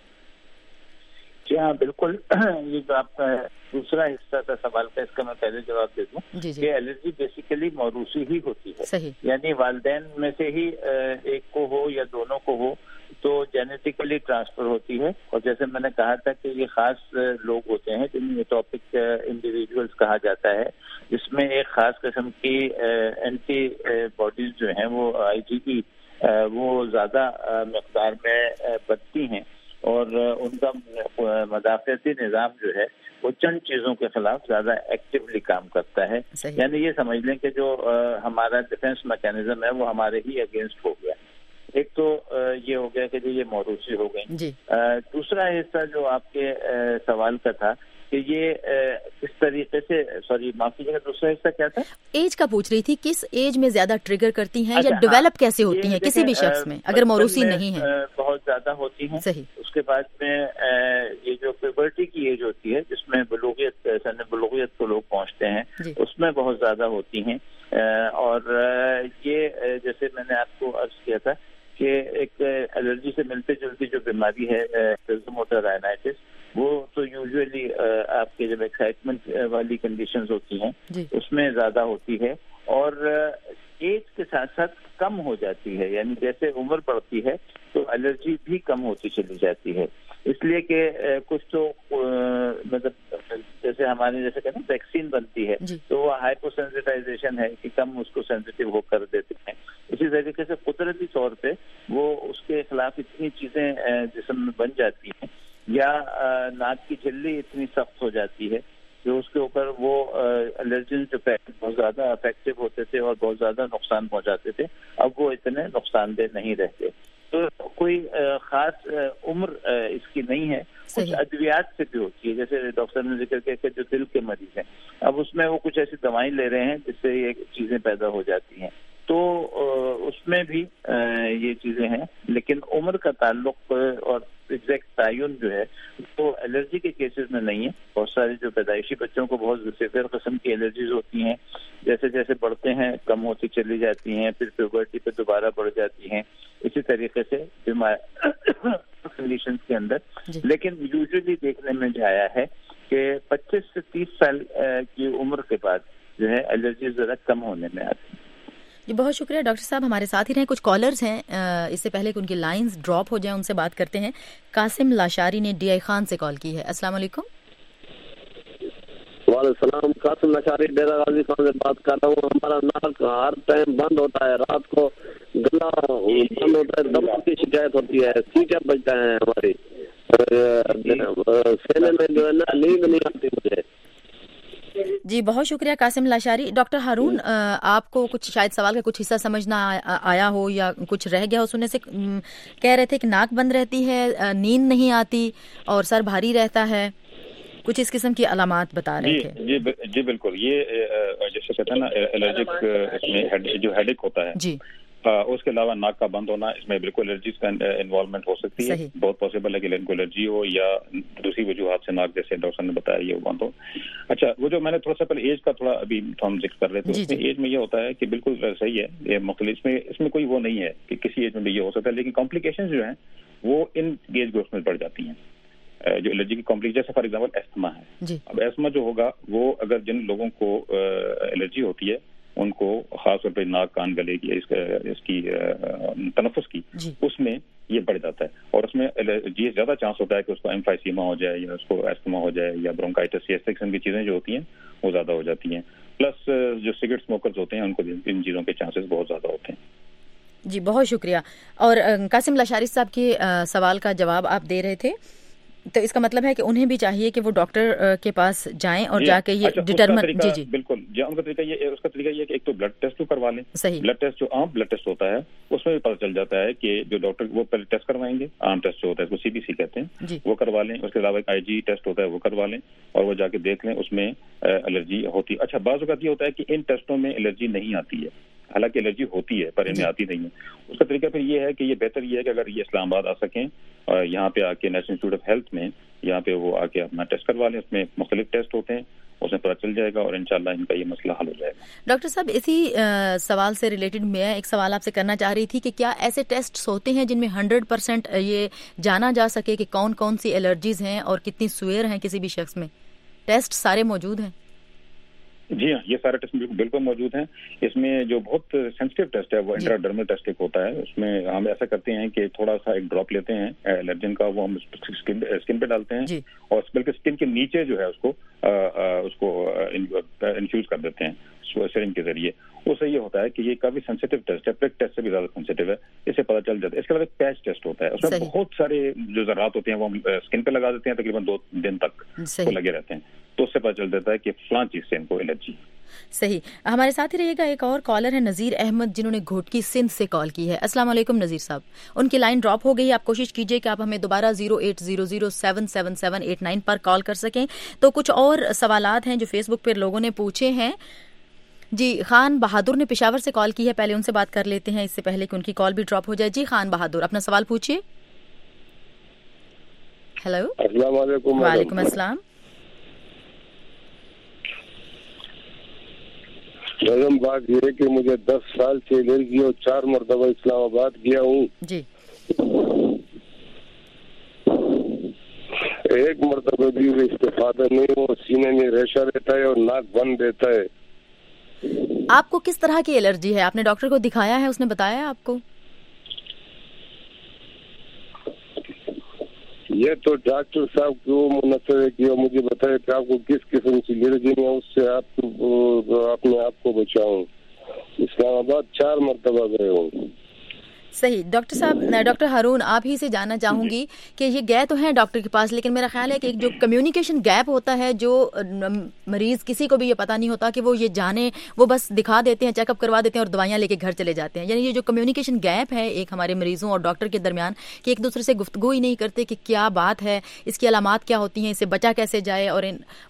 جی ہاں بالکل. یہ جو آپ کا دوسرا حصہ تھا سوال کا, اس کا میں پہلے جواب دے دوں کہ الرجی بیسیکلی موروثی ہی ہوتی ہے. یعنی والدین میں سے ہی ایک کو ہو یا دونوں کو ہو تو جینیٹیکلی ٹرانسفر ہوتی ہے. اور جیسے میں نے کہا تھا کہ یہ خاص لوگ ہوتے ہیں جنہیں ایٹوپک انڈیویجولس کہا جاتا ہے, جس میں ایک خاص قسم کی اینٹی باڈیز جو ہیں وہ IgE وہ زیادہ مقدار میں بنتی ہیں, اور ان کا مدافعتی نظام جو ہے وہ چند چیزوں کے خلاف زیادہ ایکٹیولی کام کرتا ہے. یعنی یہ سمجھ لیں کہ جو ہمارا ڈیفینس میکینزم ہے وہ ہمارے ہی اگینسٹ ہو گیا. ایک تو یہ ہو گیا کہ یہ موروثی ہو گئی. دوسرا حصہ جو آپ کے سوال کا تھا کہ یہ کس طریقے سے, سوری معاف کیجیے گا, دوسرا حصہ کیا تھا؟ ایج کا پوچھ رہی تھی, کس ایج میں زیادہ ٹریگر کرتی ہیں یا ڈیولپ کیسے ہوتی ہیں کسی بھی شخص میں اگر موروثی نہیں ہے؟ بہت زیادہ ہوتی ہیں. صحیح. اس کے بعد میں یہ جو پیبرٹی کی ایج ہوتی ہے جس میں بلوغیت, سن بلوغیت کو لوگ پہنچتے ہیں, اس میں بہت زیادہ ہوتی ہیں. اور یہ جیسے میں نے آپ کو عرض کیا تھا کہ ایک الرجی سے ملتے جلتی جو بیماری ہے موٹر رائنائٹس, وہ تو تو یوزلی آپ کے جب ایکسائٹمنٹ والی کنڈیشنز ہوتی ہیں اس میں زیادہ ہوتی ہے، اور ایج کے ساتھ ساتھ کم ہو جاتی ہے، یعنی جیسے عمر بڑھتی ہے تو الرجی بھی کم ہوتی چلی جاتی ہے. اس لیے کہ کچھ تو مطلب جیسے ہمارے جیسے کہتے ہیں ویکسین بنتی ہے تو وہ ہائپو سینسٹائزیشن ہے کہ کم اس کو سینسٹیو ہو کر دیتے ہیں. اسی طریقے سے قدرتی طور پہ وہ اس کے خلاف اتنی چیزیں جسم میں بن جاتی ہیں، یا ناک کی جھلی اتنی سخت ہو جاتی ہے جو اس کے اوپر وہ الرجن جو بہت زیادہ افیکٹو ہوتے تھے اور بہت زیادہ نقصان پہنچاتے تھے، اب وہ اتنے نقصان دہ نہیں رہتے. تو کوئی خاص عمر اس کی نہیں ہے. کچھ ادویات سے بھی ہوتی ہے، جیسے ڈاکٹر نے ذکر کیا کہ جو دل کے مریض ہیں اب اس میں وہ کچھ ایسی دوائیں لے رہے ہیں جس سے یہ چیزیں پیدا ہو جاتی ہیں، تو اس میں بھی یہ چیزیں ہیں. لیکن عمر کا تعلق اور ایگزیکٹ تعین جو ہے وہ الرجی کے کیسز میں نہیں ہے. بہت سارے جو پیدائشی بچوں کو بہت سیویئر قسم کی الرجیز ہوتی ہیں، جیسے جیسے بڑھتے ہیں کم ہوتی چلی جاتی ہیں، پھر پیوبرٹی پہ دوبارہ بڑھ جاتی ہیں. اسی طریقے سے کنڈیشنز کے اندر. لیکن یوزلی دیکھنے میں جو آیا ہے کہ 25 سے 30 سال کی عمر کے بعد جو ہے الرجیز ذرا کم ہونے میں آتی ہیں. جی بہت شکریہ ڈاکٹر صاحب، ہمارے ساتھ ہی رہیں. کچھ کالرز ہیں، اس سے پہلے کہ ان کی لائنز ڈراپ ہو جائیں ان سے بات کرتے ہیں. قاسم لاشاری نے ڈی آئی خان سے کال کی ہے. السلام علیکم. وعلیکم السلام. قاسم لاشاری ڈیرہ غازی خان سے بات کر رہا ہوں. ہمارا ناک ہر ٹائم بند ہوتا ہے، رات کو گلا بند ہوتا ہے، دم کی شکایت ہوتی ہے، سیٹیں بجتا ہے ہماری سینے میں جو ہے نا نیند نہیں آتی مجھے. جی بہت شکریہ قاسم لاشاری. ڈاکٹر ہارون، آپ کو کچھ شاید سوال کا کچھ حصہ سمجھ نہ آیا ہو یا کچھ رہ گیا ہو سننے سے. کہہ رہے تھے کہ ناک بند رہتی ہے، نیند نہیں آتی اور سر بھاری رہتا ہے، کچھ اس قسم کی علامات بتا رہے تھے. جی بالکل. یہ جیسے کہتے ہیں نا الرجک جو ہیڈیک ہوتا ہے جی، اس کے علاوہ ناک کا بند ہونا، اس میں بالکل الرجیز کا انوالومنٹ ہو سکتی ہے. بہت پاسبل ہے کہ ان کو الرجی ہو یا دوسری وجوہات سے ناک جیسے ڈاکٹر نے بتایا یہ بند ہو. اچھا، وہ جو میں نے تھوڑا سا پہلے ایج کا تھوڑا ابھی ہم ذکر کر رہے تھے، اس میں ایج میں یہ ہوتا ہے کہ بالکل صحیح ہے، یہ مختلف اس میں کوئی وہ نہیں ہے کہ کسی ایج میں بھی یہ ہو سکتا ہے. لیکن کمپلیکیشنز جو ہیں وہ ان ایج گروپ میں بڑھ جاتی ہیں. جو الرجی کی کمپلیکیشن جیسے فار ایگزامپل ایستما ہے. اب ایستما جو ہوگا وہ اگر جن لوگوں کو الرجی ہوتی ہے ان کو خاص طور پہ ناک کان گلے کی اس کی تنفس کی اس میں یہ بڑھ جاتا ہے، اور اس میں یہ زیادہ چانس ہوتا ہے کہ اس کو ایمفائسیما ہو جائے یا اس کو ایستما ہو جائے یا برونکائٹس، اس قسم کی چیزیں جو ہوتی ہیں وہ زیادہ ہو جاتی ہیں. پلس جو سگریٹ اسموکرز ہوتے ہیں ان کو ان چیزوں کے چانسز بہت زیادہ ہوتے ہیں. جی بہت شکریہ. اور قاسم لاشاری صاحب کے سوال کا جواب آپ دے رہے تھے، تو اس کا مطلب ہے کہ انہیں بھی چاہیے کہ وہ ڈاکٹر کے پاس جائیں اور جا کے یہ ڈٹرمن. جی بالکل. ان کا طریقہ یہ ہے کہ ایک تو بلڈ ٹیسٹ تو کروا لیں. صحیح. بلڈ ٹیسٹ جو عام بلڈ ٹیسٹ ہوتا ہے اس میں بھی پتہ چل جاتا ہے کہ جو ڈاکٹر وہ پہلے ٹیسٹ کروائیں گے، عام ٹیسٹ جو ہوتا ہے اس کو CBC کہتے ہیں، وہ کروا لیں. اس کے علاوہ ایک IG ٹیسٹ ہوتا ہے وہ کروا لیں اور وہ جا کے دیکھ لیں اس میں الرجی ہوتی. اچھا، بعض اوقات یہ ہوتا ہے کہ ان ٹیسٹوں میں الرجی نہیں آتی ہے، حالانکہ الرجی ہوتی ہے پر انہیں آتی نہیں ہے. اس کا طریقہ پھر یہ ہے کہ یہ بہتر یہ ہے کہ اگر یہ اسلام آباد آ سکیں اور یہاں پہ آ کے نیشنل انسٹیٹیوٹ آف ہیلتھ میں یہاں پہ وہ آ کے اپنا ٹیسٹ کروا لیں. اس میں مختلف ٹیسٹ ہوتے ہیں، اس میں پتہ چل جائے گا اور انشاءاللہ ان کا یہ مسئلہ حل ہو جائے گا. ڈاکٹر صاحب، اسی سوال سے ریلیٹڈ میں ایک سوال آپ سے کرنا چاہ رہی تھی کہ کیا ایسے ٹیسٹ ہوتے ہیں جن میں 100% یہ جانا جا سکے کہ کون کون سی الرجیز ہیں اور کتنی سویر ہیں کسی بھی شخص میں؟ ٹیسٹ سارے موجود ہیں؟ جی ہاں، یہ سارے ٹیسٹ بالکل موجود ہیں. اس میں جو بہت سینسٹیو ٹیسٹ ہے وہ انٹراڈرمل ٹیسٹ ایک ہوتا ہے. اس میں ہم ایسا کرتے ہیں کہ تھوڑا سا ایک ڈراپ لیتے ہیں الرجن کا، وہ ہم اسکن پہ ڈالتے ہیں اور بلکہ اسکن کے نیچے جو ہے اس کو انفیوز کر دیتے ہیں سرنج کے ذریعے. اس سے یہ ہوتا ہے کہ یہ کافی سینسٹیو ٹیسٹ ہے، پریک ٹیسٹ سے بھی زیادہ سینسٹیو ہے، اس سے پتہ چل جاتا ہے. اس کے علاوہ ایک پیچ ٹیسٹ ہوتا ہے، اس میں بہت سارے جو ذرات ہوتے ہیں وہ ہم اسکن پہ لگا دیتے ہیں، تقریباً 2 دن تک وہ لگے رہتے ہیں، تو اس سے پتہ چل جاتا ہے کہ فلاں چیز سے ان کو الرجی. صحیح. ہمارے ساتھ ہی رہیے گا. ایک اور کالر ہے نذیر احمد جنہوں نے گھوٹکی سندھ سے کال کی ہے. السلام علیکم نذیر صاحب. ان کی لائن ڈراپ ہو گئی. آپ کوشش کیجئے کہ آپ ہمیں دوبارہ 0800777789 پر کال کر سکیں. تو کچھ اور سوالات ہیں جو فیس بک پر لوگوں نے پوچھے ہیں. جی خان بہادر نے پشاور سے کال کی ہے، پہلے ان سے بات کر لیتے ہیں اس سے پہلے کہ ان کی کال بھی ڈراپ ہو جائے. جی خان بہادر، اپنا سوال پوچھیے. ہیلو. السلام علیکم. وعلیکم السلام. میڈم بات یہ ہے کہ مجھے 10 سال سے الرجی اور 4 مرتبہ اسلام آباد گیا ہوں. جی. एक मरतबा भी इस्तेफादा नहीं हो, सीने में रेशा रहता है और नाक बंद रहता है। आपको किस तरह की एलर्जी है? आपने डॉक्टर को दिखाया है, उसने बताया है आपको? ये तो डॉक्टर साहब को मुनसर है कि वो मुझे बताए कि आपको किस किस्म की एलर्जी है, उससे अपने आप को बचाऊं। इस्लामाबाद 4 मरतबा गए हूँ। सही। डॉक्टर साहब, डॉक्टर हारून, आप ही से जानना चाहूंगी कि ये गए तो हैं डॉक्टर के पास, लेकिन मेरा ख्याल है कि एक जो कम्युनिकेशन गैप होता है, जो मरीज किसी को भी ये पता नहीं होता कि वो ये जाने, वो बस दिखा देते हैं, चेकअप करवा देते हैं और दवाइयां लेके घर चले जाते हैं। यानी ये जो कम्युनिकेशन गैप है एक हमारे मरीजों और डॉक्टर के दरमियान, कि एक दूसरे से गुफ्तगू ही नहीं करते कि क्या बात है, इसकी अलामात क्या होती हैं, इससे बचा कैसे जाए। और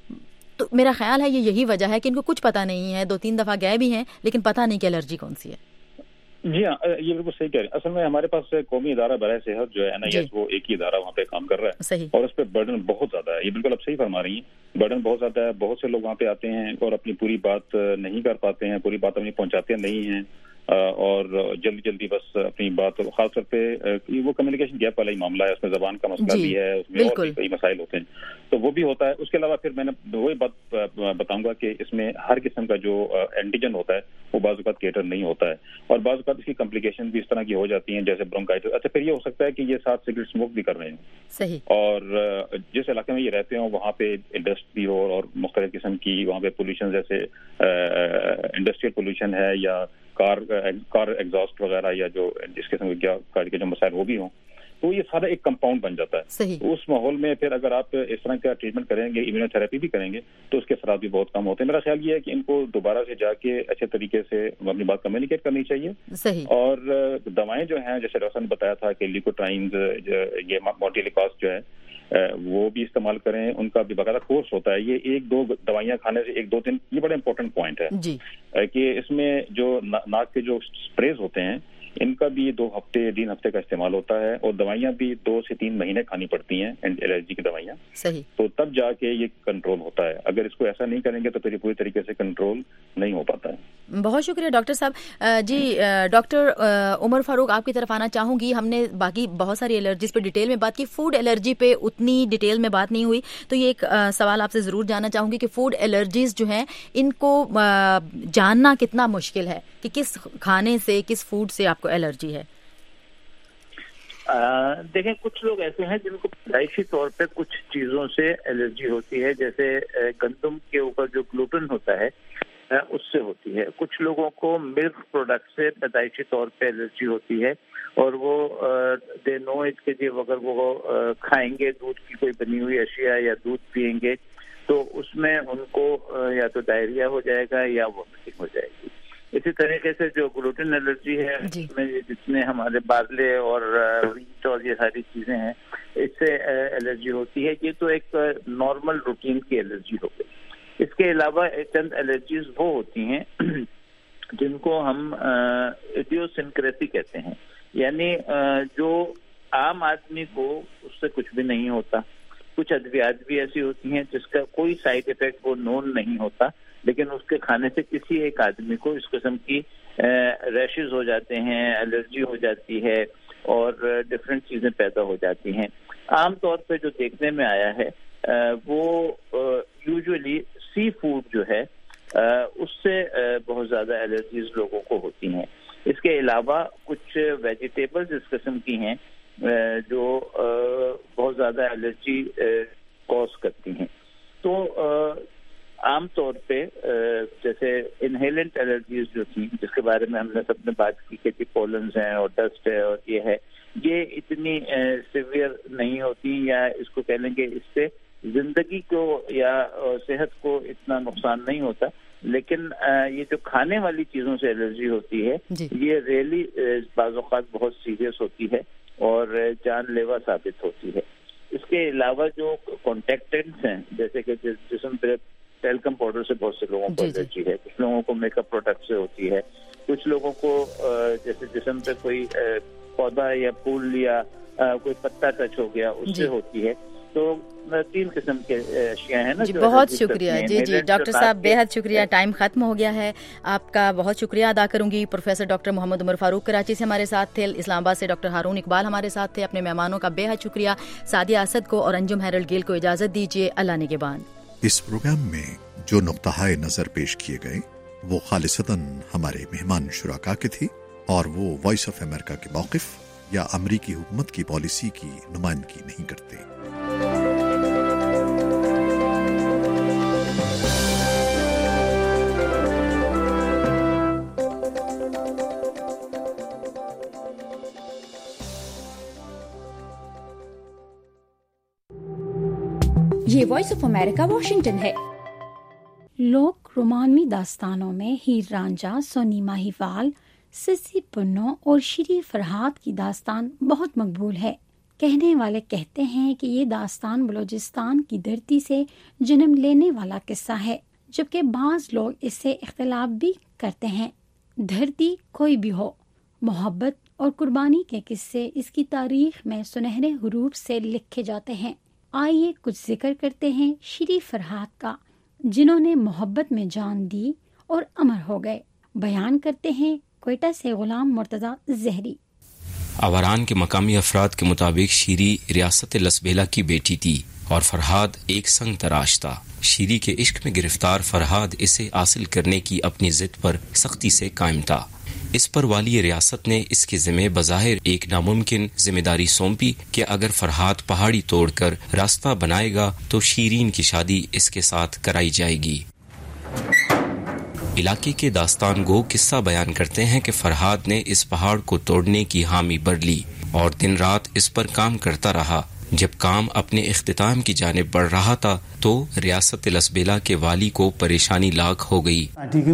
तो मेरा ख्याल है ये यही वजह है कि इनको कुछ पता नहीं है। 2-3 दफा गए भी हैं लेकिन पता नहीं कि एलर्जी कौन सी है। जी हाँ, ये बिल्कुल सही कह रहे हैं। असल में हमारे पास कौमी इदारा बराए सेहत जो है NIS, वो एक ही इदारा वहाँ पे काम कर रहा है। सही। और उस पर बर्डन बहुत ज्यादा है। ये बिल्कुल आप सही फरमा रही हैं, बर्डन बहुत ज्यादा है। बहुत से लोग वहाँ पे आते हैं और अपनी पूरी बात नहीं कर पाते हैं, पूरी बात अपनी पहुँचाते नहीं हैं, और जल्दी जल्दी बस अपनी बात, खासतौर पे वो कम्युनिकेशन गैप वाला ही मामला है, उसमें जबान का मसला भी है, उसमें और भी कई मसाइल होते हैं, तो वो भी होता है। उसके अलावा फिर मैंने वही बात बताऊंगा कि इसमें हर किस्म का जो एंटीजन होता है वो बाज़-औक़ात कैटर नहीं होता है, और बाज़-औक़ात इसकी कॉम्प्लिकेशन भी इस तरह की हो जाती हैं, जैसे ब्रोंकाइटिस। अच्छा, फिर ये हो सकता है कि ये साथ सिगरेट स्मोक भी कर रहे हैं। सही। और जिस इलाके में ये रहते हो वहाँ पे इंडस्ट्री भी हो और मुख्तलिफ किस्म की वहाँ पे पोल्यूशन, जैसे इंडस्ट्रियल पोल्यूशन है या कार एग्जॉस्ट वगैरह, या जो जिस किस्म के जो मसाइल वो भी हों, तो ये सारा एक कंपाउंड बन जाता है। सही। उस माहौल में फिर अगर आप इस तरह का ट्रीटमेंट करेंगे, इम्यूनोथेरेपी भी करेंगे, तो उसके असरात भी बहुत कम होते हैं। मेरा ख्याल ये है कि इनको दोबारा से जाके अच्छे तरीके से अपनी बात कम्युनिकेट करनी चाहिए। सही। और दवाएं जो हैं, जैसे रोशन ने बताया था कि लिकोट्राइन्स, ये मोटिलिकॉस जो है वो भी इस्तेमाल करें, उनका भी बकायदा कोर्स होता है। ये 1-2 दवाइयां खाने से 1-2 दिन, ये बड़ा इंपॉर्टेंट पॉइंट है जी। कि इसमें जो नाक के जो स्प्रेज होते हैं इनका भी 2 हफ्ते 3 हफ्ते का इस्तेमाल होता है, और दवाइयां भी 2 से 3 महीने खानी पड़ती हैं, एलर्जी की दवाइयां। सही। तो तब जाके ये कंट्रोल होता है। अगर इसको ऐसा नहीं करेंगे तो फिर पूरी तरीके से कंट्रोल नहीं हो पाता है। बहुत शुक्रिया डॉक्टर साहब। जी, डॉक्टर उमर फारूक, आपकी तरफ आना चाहूंगी। हमने बाकी बहुत सारी एलर्जीज पे डिटेल में बात की, फूड एलर्जी पे उतनी डिटेल में बात नहीं हुई, तो ये एक सवाल आपसे जरूर जानना चाहूंगी कि फूड एलर्जीज जो हैं इनको जानना कितना मुश्किल है कि किस खाने से, किस फूड से आपको एलर्जी है। देखें, कुछ लोग ऐसे हैं जिनको पैदाइशी तौर पे कुछ चीजों से एलर्जी होती है, जैसे गंदम के ऊपर जो ग्लूटेन होता है उससे होती है। कुछ लोगों को मिल्क प्रोडक्ट से पैदाइशी तौर पे एलर्जी होती है, और वो दे नो इट के जब अगर वो खाएंगे दूध की कोई बनी हुई अशिया या दूध पिएंगे तो उसमें उनको या तो डायरिया हो जाएगा या वोमिटिंग हो जाएगी। इसी तरीके से जो ग्लूटेन एलर्जी है, इसमें जितने हमारे बाजरे और व्हीट और ये सारी चीजें हैं, इससे एलर्जी होती है। ये तो एक नॉर्मल रूटीन की एलर्जी हो गई। इसके अलावा चंद एलर्जीज वो होती हैं जिनको हम इडियोसिंक्रेसी कहते हैं, यानी जो आम आदमी को उससे कुछ भी नहीं होता। कुछ अद्वियात भी ऐसी होती हैं जिसका कोई साइड इफेक्ट वो नोन नहीं होता, लेकिन उसके खाने से किसी एक आदमी को इस किस्म की रैशेज हो जाते हैं, एलर्जी हो जाती है और डिफरेंट चीजें पैदा हो जाती हैं। आमतौर पे जो देखने में आया है वो यूजुअली सी फूड जो है उससे बहुत ज्यादा एलर्जीज लोगों को होती हैं। इसके अलावा कुछ वेजिटेबल्स इस किस्म की हैं जो बहुत ज्यादा एलर्जी कॉज करती हैं। तो आमतौर पे जैसे इनहेलेंट एलर्जीज जो थी, जिसके बारे में हमने सबने बात की कि पोलन्स हैं और डस्ट है और ये इतनी सिवियर नहीं होती, या इसको कह लेंगे इससे जिंदगी को या सेहत को इतना नुकसान नहीं होता। लेकिन ये जो खाने वाली चीजों से एलर्जी होती है ये रियली बाज़ औक़ात बहुत सीरियस होती है और जानलेवा साबित होती है। इसके अलावा जो कॉन्टेक्टेंट्स हैं, जैसे कि जिस्म पे टेल्कम पाउडर से बहुत से लोगों को एलर्जी है, कुछ लोगों को मेकअप प्रोडक्ट से होती है, कुछ लोगों को जैसे जिस्म पे कोई पौधा या फूल या कोई पत्ता टच हो गया उससे होती है। تو 3 قسم کے اشیاء ہیں نا. جی بہت شکریہ. جی ڈاکٹر صاحب بےحد شکریہ. ٹائم ختم ہو گیا ہے. آپ کا بہت شکریہ ادا کروں گی. پروفیسر ڈاکٹر محمد عمر فاروق کراچی سے ہمارے ساتھ تھے. اسلام آباد سے ڈاکٹر ہارون اقبال ہمارے ساتھ تھے. اپنے مہمانوں کا بےحد شکریہ. سعدیہ اسد کو اور انجم ہیرلڈ گیل کو اجازت دیجیے. اللہ نگہبان. اس پروگرام میں جو نقطۂ نظر پیش کیے گئے وہ خالصتاً ہمارے مہمان شرکا کے تھے اور وہ وائس آف امریکہ کے موقف یا امریکی حکومت کی پالیسی کی نمائندگی نہیں کرتے. یہ وائس آف امریکہ واشنگٹن ہے. لوک رومانوی داستانوں میں ہیر رانجھا، سونی ماہیوال، سسی پنو اور شری فرہاد کی داستان بہت مقبول ہے. کہنے والے کہتے ہیں کہ یہ داستان بلوچستان کی دھرتی سے جنم لینے والا قصہ ہے، جبکہ بعض لوگ اس سے اختلاف بھی کرتے ہیں. دھرتی کوئی بھی ہو، محبت اور قربانی کے قصے اس کی تاریخ میں سنہرے حروف سے لکھے جاتے ہیں. آئیے کچھ ذکر کرتے ہیں شری فرہاد کا، جنہوں نے محبت میں جان دی اور امر ہو گئے. بیان کرتے ہیں کوئٹہ سے غلام مرتضی زہری. آوران کے مقامی افراد کے مطابق شیری ریاست لسبیلا کی بیٹی تھی اور فرہاد ایک سنگ تراش تھا. شیری کے عشق میں گرفتار فرہاد اسے حاصل کرنے کی اپنی ضد پر سختی سے قائم تھا. اس پر والی ریاست نے اس کے ذمہ بظاہر ایک ناممکن ذمہ داری سونپی کہ اگر فرہاد پہاڑی توڑ کر راستہ بنائے گا تو شیرین کی شادی اس کے ساتھ کرائی جائے گی. علاقے کے داستان گو قصہ بیان کرتے ہیں کہ فرہاد نے اس پہاڑ کو توڑنے کی حامی بھر لی اور دن رات اس پر کام کرتا رہا. جب کام اپنے اختتام کی جانب بڑھ رہا تھا تو ریاست لسبیلا کے والی کو پریشانی لاحق ہو گئی.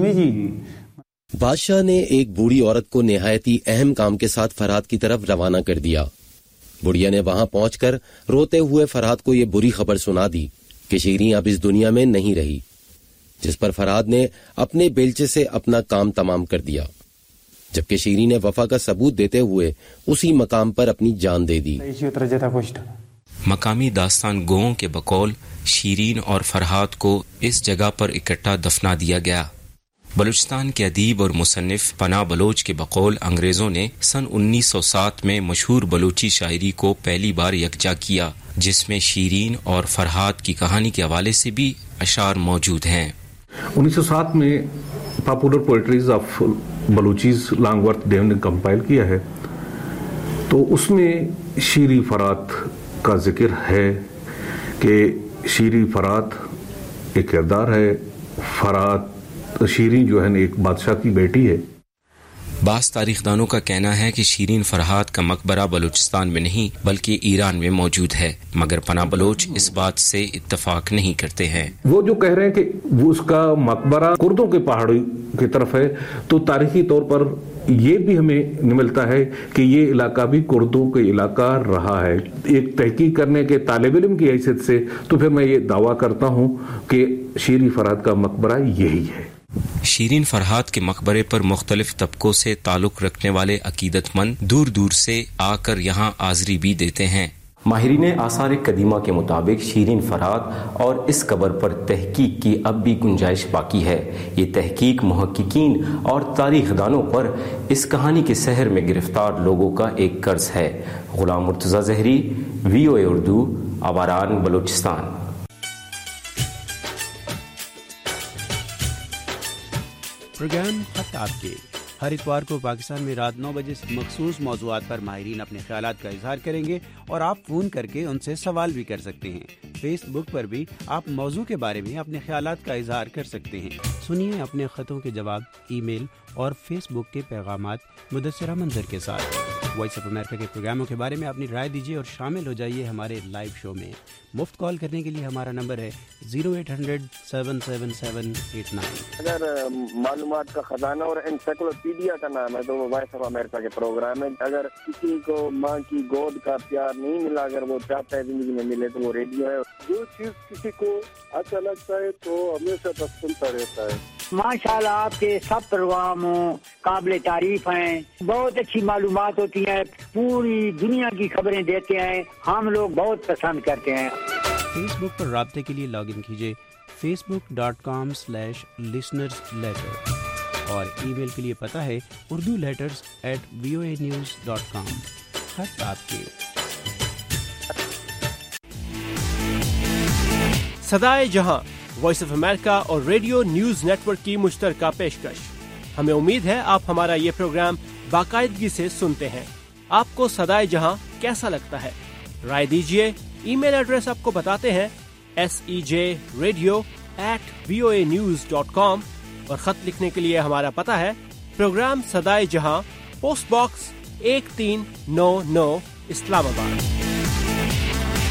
بادشاہ نے ایک بوڑھی عورت کو نہایتی اہم کام کے ساتھ فرہاد کی طرف روانہ کر دیا. بڑھیا نے وہاں پہنچ کر روتے ہوئے فرہاد کو یہ بری خبر سنا دی کہ شیریں اب اس دنیا میں نہیں رہی، جس پر فرہاد نے اپنے بیلچے سے اپنا کام تمام کر دیا، جبکہ شیریں نے وفا کا ثبوت دیتے ہوئے اسی مقام پر اپنی جان دے دی. مقامی داستان گوؤں کے بقول شیرین اور فرہاد کو اس جگہ پر اکٹھا دفنا دیا گیا. بلوچستان کے ادیب اور مصنف پناہ بلوچ کے بقول انگریزوں نے سن 1907 میں مشہور بلوچی شاعری کو پہلی بار یکجا کیا، جس میں شیرین اور فرہاد کی کہانی کے حوالے سے بھی اشعار موجود ہیں. 1907 میں popular poetries of Baloches Longworth ڈیو نے کمپائل کیا ہے، تو اس میں شیری فرات کا ذکر ہے کہ شیری فرات ایک کردار ہے. فرات شیریں جو ہے ایک بادشاہ کی بیٹی ہے. بعض تاریخ دانوں کا کہنا ہے کہ شیرین فرہاد کا مقبرہ بلوچستان میں نہیں بلکہ ایران میں موجود ہے، مگر پناہ بلوچ اس بات سے اتفاق نہیں کرتے ہیں. وہ جو کہہ رہے ہیں کہ وہ اس کا مقبرہ کردوں کے پہاڑی کی طرف ہے، تو تاریخی طور پر یہ بھی ہمیں ملتا ہے کہ یہ علاقہ بھی کردوں کا علاقہ رہا ہے. ایک تحقیق کرنے کے طالب علم کی حیثیت سے تو پھر میں یہ دعویٰ کرتا ہوں کہ شیریں فرہاد کا مقبرہ یہی ہے. شیرین فرہاد کے مقبرے پر مختلف طبقوں سے تعلق رکھنے والے عقیدت مند دور دور سے آ کر یہاں حاضری بھی دیتے ہیں. ماہرین آثار قدیمہ کے مطابق شیرین فرہاد اور اس قبر پر تحقیق کی اب بھی گنجائش باقی ہے. یہ تحقیق محققین اور تاریخ دانوں پر اس کہانی کے سحر میں گرفتار لوگوں کا ایک قرض ہے. غلام مرتضی زہری، VOA اردو، آواران، بلوچستان. پروگرام خط آپ کے ہر اتوار کو پاکستان میں رات 9 بجے سے مخصوص موضوعات پر ماہرین اپنے خیالات کا اظہار کریں گے اور آپ فون کر کے ان سے سوال بھی کر سکتے ہیں. فیس بک پر بھی آپ موضوع کے بارے میں اپنے خیالات کا اظہار کر سکتے ہیں. سنیے اپنے خطوں کے جواب ای میل اور فیس بک کے پیغامات مدثرہ منظر کے ساتھ. وائس آف امریکہ کے پروگراموں کے بارے میں اپنی رائے دیجیے اور شامل ہو جائیے ہمارے لائیو شو میں. مفت کال کرنے کے لیے ہمارا نمبر ہے 0800-777-89. اگر معلومات کا خزانہ اور انسائکلوپیڈیا کا نام ہے تو وہ وائس آف امریکہ کے پروگرام ہے. اگر کسی کو ماں کی گود کا پیار نہیں ملا، اگر وہ چاہتا ہے زندگی میں ملے تو وہ ریڈیو ہے. جو چیز کسی کو اچھا لگتا ہے تو ہمیشہ بس سنتا رہتا ہے. माशाल्लाह आपके सब प्रोग्रामों काबिल तारीफ हैं, बहुत अच्छी मालूमात होती हैं, पूरी दुनिया की खबरें देते हैं, हम लोग बहुत पसंद करते हैं। फेसबुक पर राब्ते के लिए लॉगिन कीजिए facebook.com/listenersletter और ईमेल के लिए पता है urduletters@voanews.com। खत आपके। सदाए जहां वॉइस ऑफ अमेरिका और रेडियो न्यूज नेटवर्क की मुश्तरका पेशकश। हमें उम्मीद है आप हमारा ये प्रोग्राम बाकायदगी से सुनते हैं। आपको सदाए जहां कैसा लगता है? राय दीजिए। ईमेल एड्रेस आपको बताते हैं sej.radio@voanews.com और खत लिखने के लिए हमारा पता है प्रोग्राम सदाए जहां, पोस्ट बॉक्स 1399 इस्लामाबाद।